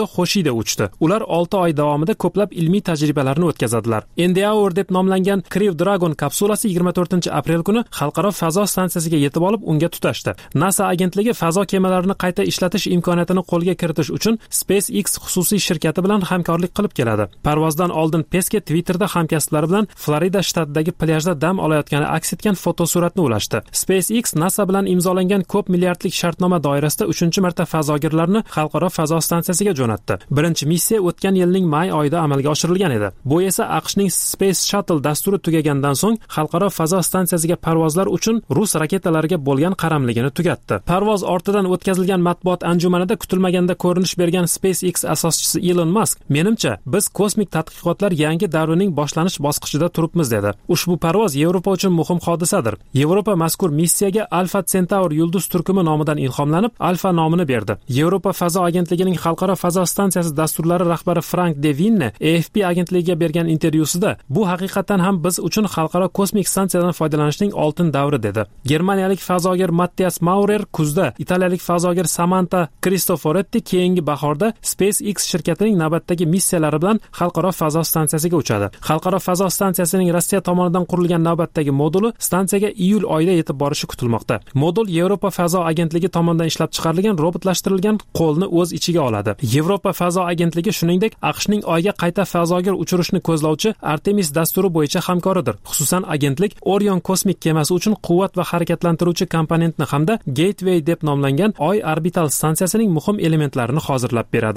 Speaker 16: uyda uchdi. Ular 6 oy davomida ko'plab ilmiy tajribalarni o'tkazadilar. Endeavour deb nomlangan Crew Dragon kapsulasi 24-aprel kuni xalqaro fazo stansiyasiga yetib olib, unga tutashdi. NASA agentligi fazo kemalarini qayta ishlatish imkoniyatini qo'lga kiritish uchun SpaceX xususiy shirkati bilan hamkorlik qilib keladi. Parvozdan oldin Peske Twitterda hamkasblari bilan Florida shtatidagi plyajda dam olayotgani aks etgan fotosuratni ulashdi. SpaceX NASA bilan imzolangan ko'p milliardlik shartnoma doirasida 3-marta fazogirlarni xalqaro fazo stansiyasiga jo'natdi. Birinchi missiya o'tgan yilning may oyida amalga oshirilgan edi. Bu esa AQShning Space Shuttle dasturi tugagandan so'ng xalqaro fazo stansiyasiga parvozlar uchun rus raketalariga bo'lgan qaramligini tugatdi. Parvoz ortidan o'tkazilgan matbuot anjumanida kutilmaganda ko'rinish bergan SpaceX asoschisi Elon Musk, "Menimcha, biz kosmik tadqiqotlar yangi davrining boshlanish bosqichida turibmiz" dedi. Ushbu parvoz Yevropa uchun muhim hodisadir. Yevropa mazkur missiyaga Alpha Centaur yulduz turkumi nomidan ilhomlanib, Alpha nomini berdi. Yevropa fazo agentligining xalqaro fazo stansiyasi dasturlari rahbari Frank De Vinne AFP agentligiga bergan intervyusida, "Bu haqiqatan ham biz uchun xalqaro kosmik stansiyadan foydalanishning oltin davri" dedi. Germaniyalik fazogir Matthias Maurer kuzda, italiyalik fazogir Samantha Cristoforetti keyingi bahorda SpaceX shirkatining navbatdagi missiyalari bilan xalqaro fazo stansiyasiga uchadi. Xalqaro fazo stansiyasining Rossiya tomonidan qurilgan navbatdagi moduli stansiyaga iyul oyida yetib borishi kutilmoqda. Modul Yevropa fazo agentligi tomonidan ishlab chiqarilgan robotlashtirilgan qo'lni o'z ichiga oladi. Yevropa fazo agentligi shuningdek AQShning oyga qayta fazogir uchirishni ko'zlovchi Artemis dasturi bo'yicha hamkoridir. Xususan, agentlik Orion kosmik kemasi uchun quvvat va harakatlantiruvchi komponentni hamda Gateway deb nomlangan Oy orbital stansiyasining muhim elementlarini hozirlab beradi.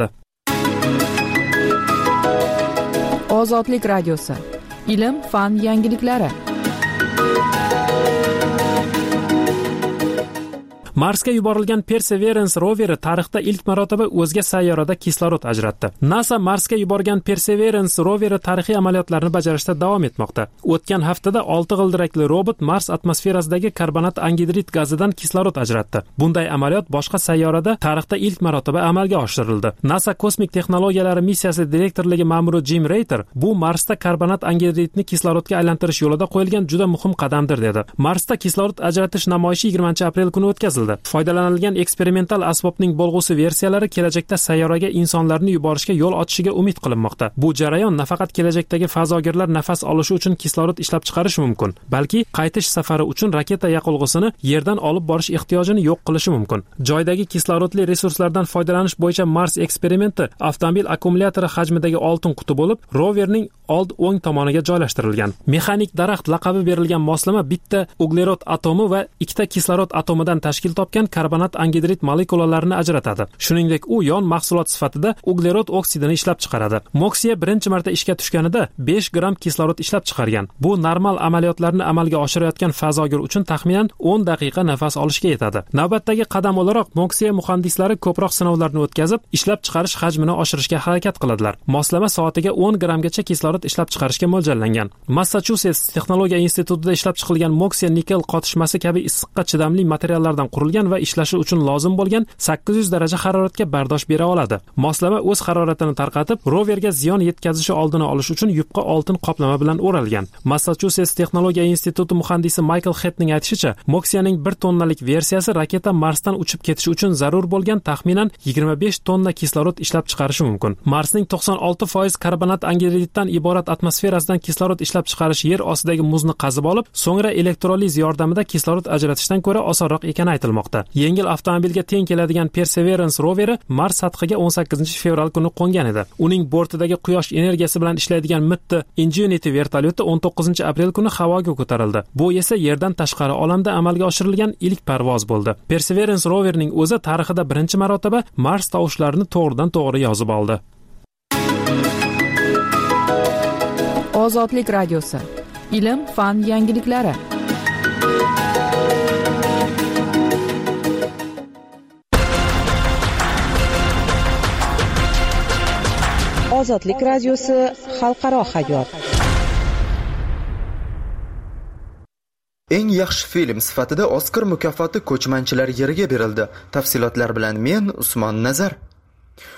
Speaker 6: Ozodlik radiosi. Ilm, fan yangiliklari.
Speaker 16: Marsga yuborilgan Perseverance roveri tarixda ilk marotaba o'zga sayyorada kislorod ajratdi. NASA Marsga yuborgan Perseverance roveri tarixiy amaliyotlarni bajarishda davom etmoqda. O'tgan haftada 6 g'ildirakli robot Mars atmosferasidagi karbonat angidrid gazidan kislorod ajratdi. Bunday amaliyot boshqa sayyorada tarixda ilk marotaba amalga oshirildi. NASA kosmik texnologiyalari missiyasi direktorligi ma'muri Jim Rater, "Bu Marsda karbonat angidridni kislorodga aylantirish yo'lida qo'yilgan juda muhim qadamdir" dedi. Marsda kislorod ajratish namoyishi 20-aprel kuni o'tkazildi. Foydalanilgan eksperimental asbobning bo'lg'usi versiyalari kelajakda sayyoraga insonlarni yuborishga yo'l ochishiga umid qilinmoqda. Bu jarayon nafaqat kelajakdagi fazogirlar nafas olishi uchun kislorod ishlab chiqarishi mumkin, balki qaytish safari uchun raketa yoqilg'isini yerdan olib borish ehtiyojini yo'q qilishi mumkin. Joydagi kislorodli resurslardan foydalanish bo'yicha Mars eksperimenti avtomobil akkumulyatori hajmidagi oltin quti bo'lib, roverning old o'ng tomoniga joylashtirilgan. Mexanik daraxt laqabi berilgan moslama bitta uglerod atomi va ikkita kislorod atomidan tashkil topgan karbonat angidrid molekulalarini ajratadi. Shuningdek, u yon mahsulot sifatida uglerod oksidini ishlab chiqaradi. Moxiya birinchi marta ishga tushganida 5 gram kislorod ishlab chiqargan. Bu normal amaliyotlarni amalga oshirayotgan fazogir uchun taxminan 10 daqiqa nafas olishga yetadi. Navbatdagi qadam o'laroq Moxiya muhandislari ko'proq sinovlarni o'tkazib, ishlab chiqarish hajmini oshirishga harakat qiladilar. Moslama soatiga 10 gramgacha kislorod ishlab chiqarishga mo'ljallangan. Massachusetts texnologiya institutida ishlab chiqilgan Moxiya nikel qotishmasi kabi issiqqa chidamli materiallardan qurilgan va ishlashi uchun lozim bo'lgan 800 daraja haroratga bardosh bera oladi. Moslama o'z haroratini tarqatib, roverga ziyon yetkazishi oldini olish uchun yupqa oltin qoplama bilan o'ralgan. Massachusetts texnologiya instituti muhandisi Michael Hetning aytishicha, Moxiyaning 1 tonnalik versiyasi raketa Marsdan uchib ketishi uchun zarur bo'lgan taxminan 25 tonna kislorod ishlab chiqarishi mumkin. Marsning 96% karbonat angidriddan iborat atmosferasidan kislorod ishlab chiqarish yer ostidagi muzni qazib olib, so'ngra elektroliz yordamida kislorod ajratishdan ko'ra osonroq ekani aytilmoqda. Yengil avtomobilga teng keladigan Perseverance roveri Mars sathiga 18-fevral kuni qo'ngan edi. Uning bortidagi quyosh energiyasi bilan ishlaydigan mitti Ingenuity vertolyoti 19-aprel kuni havoga ko'tarildi. Bu esa yerdan tashqari olamda amalga oshirilgan ilk parvoz bo'ldi. Perseverance roverning o'zi tarixida birinchi marotaba Mars tovushlarini to'g'ridan-to'g'ri yozib oldi.
Speaker 6: Ozodlik radiosi. Ilm, fan yangiliklari.
Speaker 8: Ozodlik radiosi xalqaro hayot.
Speaker 7: Eng yaxshi film sifatida Oskar mukofoti ko'chmanchilar yeriga berildi. Tafsilotlar bilan men Usmon Nazar.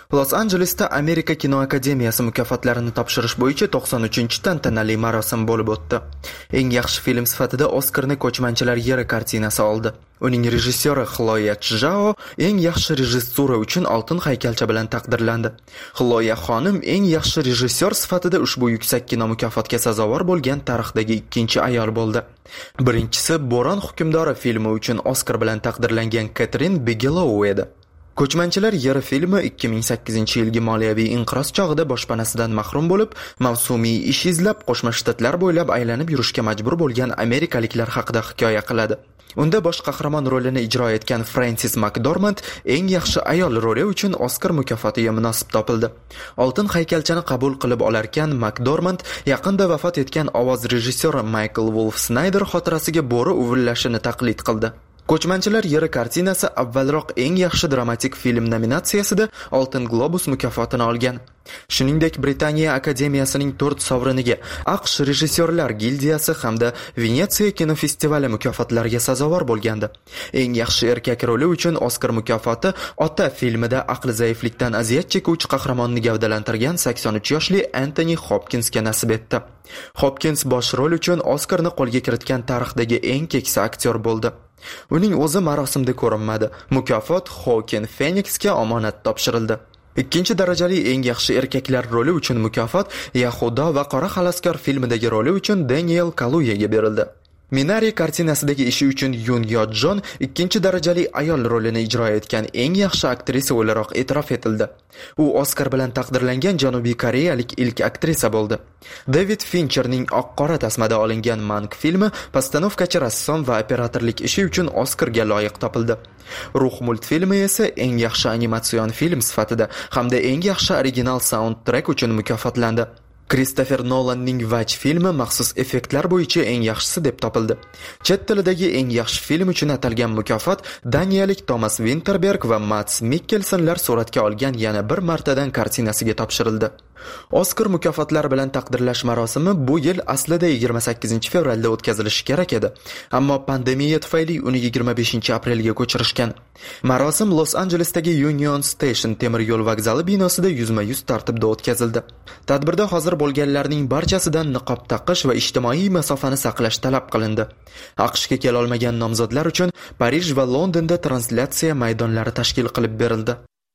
Speaker 7: Los-Anjelesda Amerika kino akademiyasi mukofotlarini topshirish bo'yicha 93-tantanali marosim bo'lib o'tdi. Eng yaxshi film sifatida Oskarni Ko'chmanchilar yeri kartinasi oldi. Uning rejissyori Xloya Chjao eng yaxshi rejissura uchun oltin haykalcha bilan taqdirlandi. Xloya xonim eng yaxshi rejissyor sifatida ushbu yuksak kino mukofotiga sazovor bo'lgan tarixdagi ikkinchi ayol bo'ldi. Birinchisi Bo'ron hukmdori filmi uchun Oskar bilan taqdirlangan Katrin Bigelow edi. Ko'chmanchilar yeri filmi 2008-yilgi moliyaviy inqiroz chog'ida boshpanasidan mahrum bo'lib, mavsumiy ish izlab Qo'shma Shtatlar bo'ylab aylanib yurishga majbur bo'lgan amerikaliklar haqida hikoya qiladi. Unda bosh qahramon rolini ijro etgan Frances McDormand eng yaxshi ayol roli uchun Oskar mukofotiga munosib topildi. Oltin haykalchani qabul qilib olarkan, McDormand yaqinda vafot etgan ovoz rejissyori Michael Wolf Snyder xotirasiga bo'ri uvillashini taqlid qildi. Ko'chmanchilar yeri kartinasi avvalroq eng yaxshi dramatik film nominatsiyasida Oltin Globus mukofotini olgan. Shuningdek, Britaniya Akademiyasining 4 sovriniga, AQSh rejissyorlar gildiyasi hamda Venetsiya kinofestivali mukofotlariga sazovor bo'lgandi. Eng yaxshi erkak roli uchun Oskar mukofoti Ota filmida aqli zaiflikdan aziyat chekuvchi qahramonni gavdalantirgan 83 yoshli Anthony Hopkinsga nasib etdi. Hopkins bosh rol uchun Oskarni qo'lga kiritgan tarixdagi eng keksa aktyor bo'ldi. Uning o'zi marosimda ko'rinmadi. Mukofot Joaquin Phoenixga omonat topshirildi. Ikkinchi darajali eng yaxshi erkaklar roli uchun mukofot Yahudo va Qora xaloskor filmidagi roli uchun Daniel Kaluuyaga berildi. Minari kartinasidagi ishi uchun Yoon Yo-jon ikkinchi darajali ayol rolini ijro etgan eng yaxshi aktrisa o'laroq e'tirof etildi. U Oskar bilan taqdirlangan Janubiy Koreyalik ilk aktrisa bo'ldi. David Fincherning oq-qora tasmada olingan Mank filmi postanovkachi rassom va operatorlik ishi uchun Oskarga loyiq topildi. Ruh multfilmi esa eng yaxshi animatsion film sifatida hamda eng yaxshi original soundtrack uchun mukofotlandi. Christopher Nolanning Vaj filmi maxsus effektlar bo'yicha eng yaxshisi deb topildi. Chet tilidagi eng yaxshi film uchun atalgan mukofot daniyalik Thomas Winterberg va Mads Mikkelsenlar suratga olgan yana bir martadan kartinasiga topshirildi. Oskar mukofotlari bilan taqdirlash marosimi bu yil aslida 28-fevralda o'tkazilishi kerak edi, ammo pandemiya tufayli uni 25-aprelga ko'chirishgan. Marosim Los-Anjelesdagi Union Station temir yo'l vokzali binosida yuzma-yuz tartibda o'tkazildi. Tadbirda hozir bo'lganlarning barchasidan niqob taqish va ijtimoiy masofani saqlash talab qilindi. AQShga kela olmagan nomzodlar uchun Parij va Londonda translyatsiya maydonlari tashkil qilib berildi.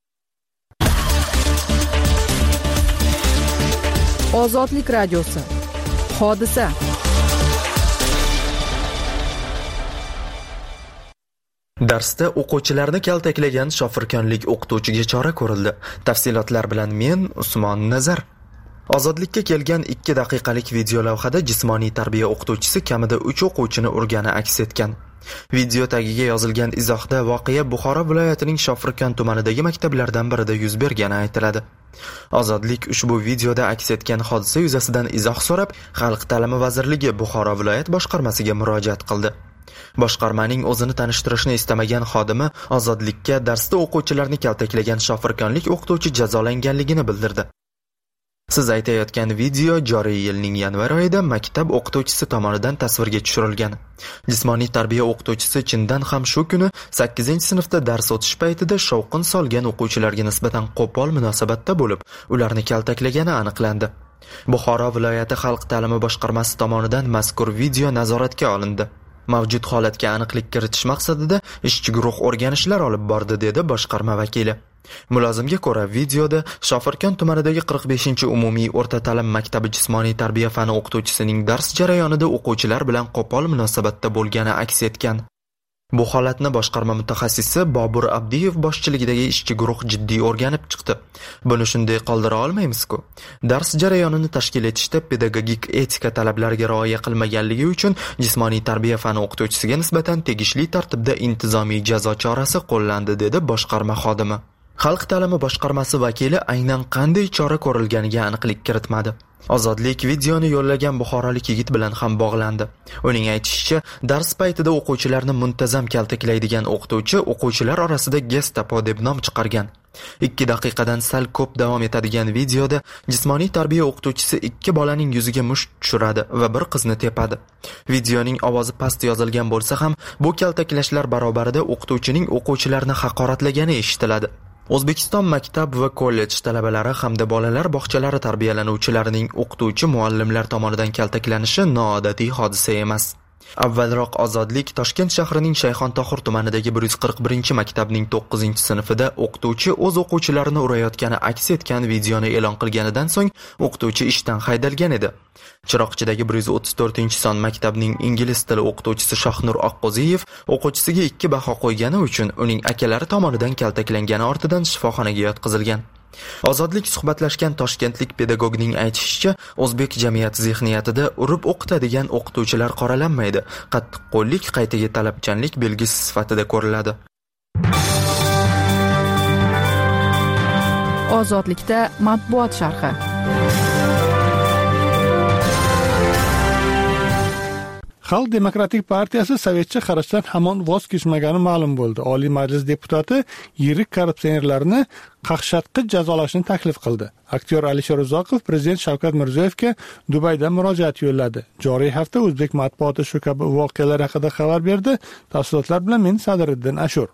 Speaker 6: Ozodlik radiosi. Hodisa.
Speaker 7: Darsda o'quvchilarni kaltaklagan shofirkonlik o'qituvchiga chora ko'rildi. Tafsilotlar bilan men Usmon Nazar. Ozodlikka kelgan 2 daqiqalik video lavhada jismoniy tarbiya o'qituvchisi kamida 3 o'quvchini urgani aks etgan. Video tagiga yozilgan izohda voqea Buxoro viloyatining Shofirkon tumanidagi maktablardan birida yuz bergani aytiladi. Ozodlik ushbu videoda aks etgan hodisa yuzasidan izoh so'rab, Xalq ta'limi vazirligi Buxoro viloyat boshqarmasiga murojaat qildi. Boshqarmaning o'zini tanishtirishni istamagan xodimi Ozodlikka darsda o'quvchilarni kaltaklagan shofirkonlik o'qituvchi jazolanganligini bildirdi. Siz aytayotgan video joriy yilning yanvar oyida maktab o'qituvchisi tomonidan tasvirga tushirilgan. Jismoniy tarbiya o'qituvchisi chindan ham shu kuni 8-sinfda dars o'tish paytida shovqin solgan o'quvchilarga nisbatan qo'pol munosabatda bo'lib, ularni kaltaklagani aniqlandi. Buxoro viloyati xalq ta'limi boshqarmasi tomonidan mazkur video nazoratga olindi. Mavjud holatga aniqlik kiritish maqsadida ishchi guruh o'rganishlar olib bordi, dedi boshqarma vakili. Mulozimga ko'ra, videoda Shofirkon tumanidagi 45-umumiy o'rta ta'lim maktabi jismoniy tarbiya fani o'qituvchisining dars jarayonida o'quvchilar bilan qo'pol munosabatda bo'lgani aks etgan. Bu holatni boshqarma mutaxassisi Bobur Abdiyev boshchiligidagi ishchi guruh jiddiy o'rganib chiqdi. Buni shunday qoldira olmaymiz-ku. Dars jarayonini tashkil etishda pedagogik etika talablariga rioya qilmaganligi uchun jismoniy tarbiya fani o'qituvchisiga nisbatan tegishli tartibda intizomiy jazo chorasi qo'llandi, dedi boshqarma xodimi. Xalq ta'limi boshqarmasi vakili aynan qanday chora ko'rilganiga aniqlik kiritmadi. Ozodlik videoni yo'llagan buxorolik yigit bilan ham bog'landi. Uning aytishicha, dars paytida o'quvchilarni muntazam kaltaklaydigan o'qituvchi o'quvchilar orasida Gestapo deb nom chiqargan. 2 daqiqadan sal ko'p davom etadigan videoda jismoniy tarbiya o'qituvchisi 2 bolaning yuziga musht tushiradi va bir qizni tepadi. Videoning ovozi past yozilgan bo'lsa ham, bu kaltaklashlar barobarida o'qituvchining o'quvchilarni haqoratlagani eshitiladi. O'zbekiston maktab va kollej talabalari hamda bolalar bog'chalari tarbiyalanuvchilarining o'qituvchi muallimlar tomonidan kaltaklanishi noodatiy hodisa emas. Avvalroq Ozodlik Toshkent shahrining Shayxontohur tumanidagi 141-maktabning 9-sinfida o'qituvchi o'z o'quvchilarini urayotgani aks etgan videoni e'lon qilganidan so'ng o'qituvchi ishdan haydalgan edi. Chiroqchidagi 134-son maktabning ingliz tili o'qituvchisi Shohnur Oqqo'ziyev o'quvchisiga 2 baho qo'ygani uchun uning akalari tomonidan kaltaklangani ortidan shifoxonaga yotqizilgan. Ozodlik suhbatlashgan toshkentlik pedagogning aytishicha, o'zbek jamiyat zehniyatida urib o'qitadigan o'qituvchilar qoralanmaydi. Qattiqqo'llik qaytaga talabchanlik belgisi sifatida ko'riladi.
Speaker 6: Ozodlikda matbuot sharhi.
Speaker 1: Xalq demokratik partiyasi sovetcha qarashdan hamon voz kechmagani ma'lum bo'ldi. Oliy Majlis deputati yirik korrupsionerlarni qaqshatqich jazolashni taklif qildi. Aktyor Alisher Uzoqov prezident Shavkat Mirziyoyevga Dubaydan murojaat yo'lladi. Joriy hafta o'zbek matbuoti shu kabi voqealar haqida xabar berdi. Tafsilotlar bilan men Sadriddin Ashur.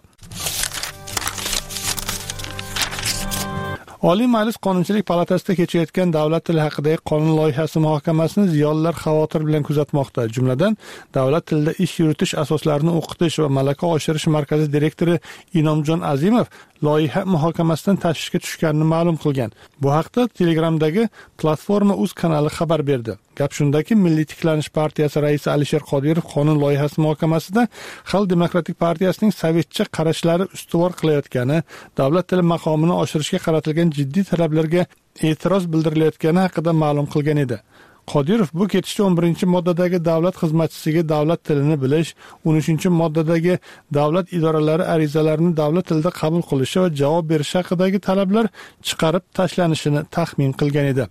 Speaker 1: Oliy Majlis Qonunchilik palatasida kechayotgan davlat tili haqidagi qonun loyihasi muhokamasini ziyolilar xavotir bilan kuzatmoqda. Jumladan, davlat tilida ish yuritish asoslarini o'qitish va malaka oshirish markazi direktori Inomjon Azimov loyiha muhokamasidan tashvishga tushganini ma'lum qilgan. Bu haqda Telegramdagi platforma Uz kanali xabar berdi. Gap shundaki, Milliy tiklanish partiyasi raisi Alisher Qodirov qonun loyihasi muhokamasida Xalq demokratik partiyasining sovetcha qarashlari ustuvor qilayotgani, davlat tili maqomini oshirishga qaratilgan jiddiy talablarga e'tiroz bildirilayotgani haqida ma'lum qilgan edi. Qodirov bu ketishda 11-moddadagi davlat xizmatchisiga davlat tilini bilish, 13-moddadagi davlat idoralari arizalarini davlat tilida qabul qilishi va javob berish haqidagi talablar chiqarib tashlanishini taxmin qilgan edi.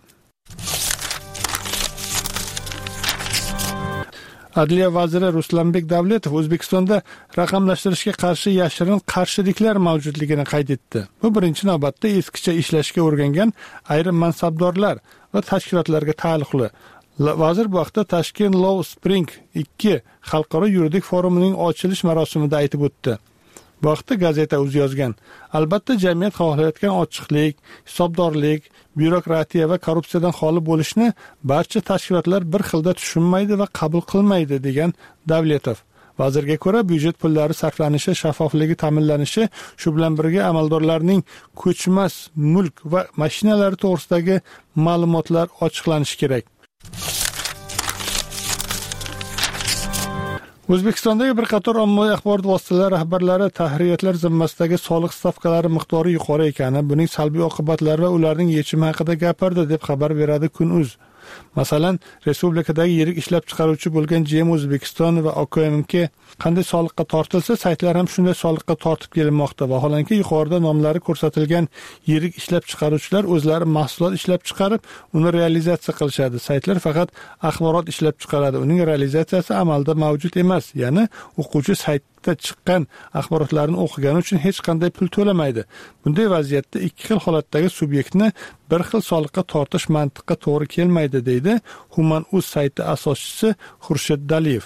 Speaker 1: Adliya vaziri Ruslanbek Davletov O'zbekistonda raqamlashtirishga qarshi yashirin qarshiliklar mavjudligini qayd etdi. Bu birinchi navbatda eskicha ishlashga o'rgangan ayrim mansabdorlar va tashkilotlarga taalluqli. Vazir bu haqda Tashkent Law Spring 2 xalqaro yuridik forumining ochilish marosimida aytib o'tdi. Bu haqda gazeta o'zi yozgan. Albatta, jamiyat xohlayotgan ochiqlik, hisobdorlik, byurokratiya va korrupsiyadan xoli bo'lishni barcha tashkilotlar bir xilda tushunmaydi va qabul qilmaydi, degan Davletov. Vazirga ko'ra, byudjet pullari sarflanishi shaffofligi ta'minlanishi, shu bilan birga amaldorlarning ko'chmas mulk va mashinalari to'g'risidagi ma'lumotlar ochiqlanishi kerak. O'zbekistondagi bir qator ommaviy axborot vositalari rahbarlari tahririyatlar zimmasidagi soliq stavkalari miqdori yuqori ekani, buning salbiy oqibatlari va ularning yechimi haqida gapirdi, deb xabar beradi Kun.uz. Masalan, respublikadagi yirik ishlab chiqaruvchi bo'lgan GM O'zbekiston va OKMK qanday soliqqa tortilsa, saytlar ham shunday soliqqa tortib kelinmoqda. Vaholanki, yuqorida nomlari ko'rsatilgan yirik ishlab chiqaruvchilar o'zlari mahsulot ishlab chiqarib, uni realizatsiya qilishadi. Saytlar faqat axborot ishlab chiqaradi. Uning realizatsiyasi amalda mavjud emas. Ya'ni, o'quvchi saytda chiqqan axborotlarni o'qigani uchun hech qanday pul to'lamaydi. Bunday vaziyatda ikki xil holatdagi subyektni bir xil soliqqa tortish mantiqqa to'g'ri kelmaydi, deydi Human.uz sayti asoschisi Xurshid Daliyev.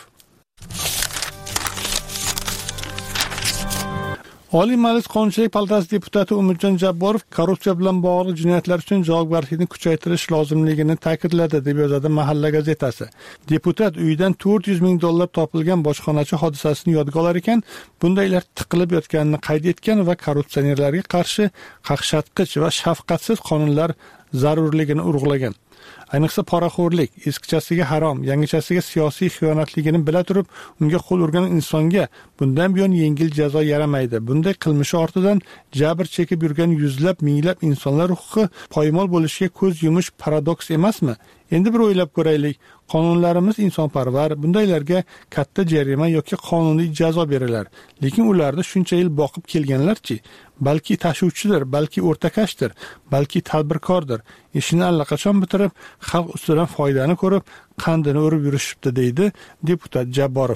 Speaker 1: Oliy Majlis Qonunchilik palatasi deputati Umidjon Jabborov korrupsiya bilan bog'liq jinoyatlar uchun javobgarlikni kuchaytirish lozimligini ta'kidladi, deb yozadi Mahalla gazetasi. Deputat uyidan $400,000 topilgan bojxonachi hodisasini yodga olar ekan, bundaylar tiqilib yotganini qayd etgan va korrupsionerlarga qarshi qaqshatqich va shafqatsiz qonunlar zarurligini urg'ulagan. Ayniqsa poraxo'rlik, eskichasiga harom, yangichasiga siyosiy xiyonatligini bila turib, unga qo'l urgan insonga bundan buyon yengil jazo yaramaydi. Bunday qilmishi ortidan jabr chekib yurgan yuzlab, minglab insonlar huquqi poymol bo'lishiga ko'z yumish paradoks emasmi? Endi bir o'ylab ko'raylik. Qonunlarimiz insonparvar, bundaylarga katta jarima yoki qonuniy jazo berilar. Lekin ularni shuncha yil boqib kelganlarchi, balki tashuvchidir, balki o'rtakashdir, balki tadbirkordir. Ishini allaqachon bitirib, xalq ustidan foydani ko'rib, qandini urib yurishibdi, deydi deputat Jabborov.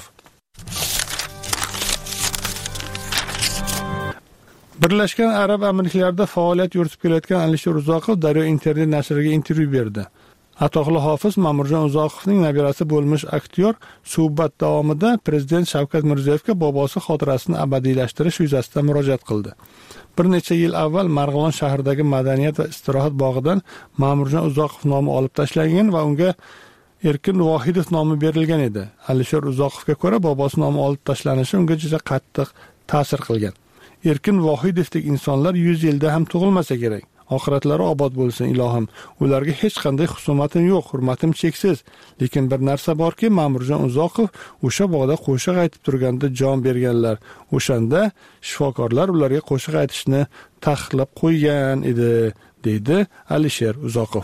Speaker 1: Birlashgan Arab Amirliklarida faoliyat yuritib kelayotgan Alisher Uzoqov Daryo internet nashriga intervyu berdi. Atoqli hofiz Ma'murjon Uzoqovning nabirasi bo'lmish aktyor suhbat davomida prezident Shavkat Mirziyoyevga bobosi xotirasini abadiylashtirish yuzasidan murojaat qildi. Bir necha yil avval Marg'ilon shahridagi Madaniyat va istirohat bog'idan Ma'murjon Uzoqov nomi olib tashlangan va unga Erkin Vohidov nomi berilgan edi. Alisher Uzoqovga ko'ra, bobosi nomi olib tashlanishi unga juda qattiq ta'sir qilgan. Erkin Vohidovdek insonlar 100 yilda ham tug'ilmasa kerak. Oxiratlari obod bo'lsin ilohim. Ularga hech qanday husumatim yo'q, hurmatim cheksiz. Lekin bir narsa borki, Ma'murjon Uzoqov o'sha bog'da qo'shiq aytib turganda jon berganlar. O'shanda shifokorlar ularga qo'shiq aytishni taqiqlab qo'ygan edi, deydi Alisher Uzoqov.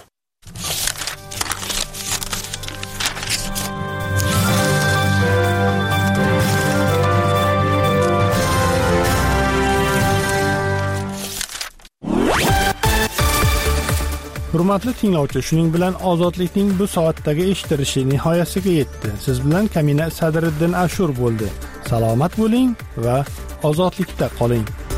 Speaker 1: Hurmatli tinglovchi, shuning bilan ozodlikning bu soatdagi eshittirishi nihoyasiga yetdi. Siz bilan Kamina Sadriddin Ashur bo'ldi. Salomat bo'ling va ozodlikda qoling.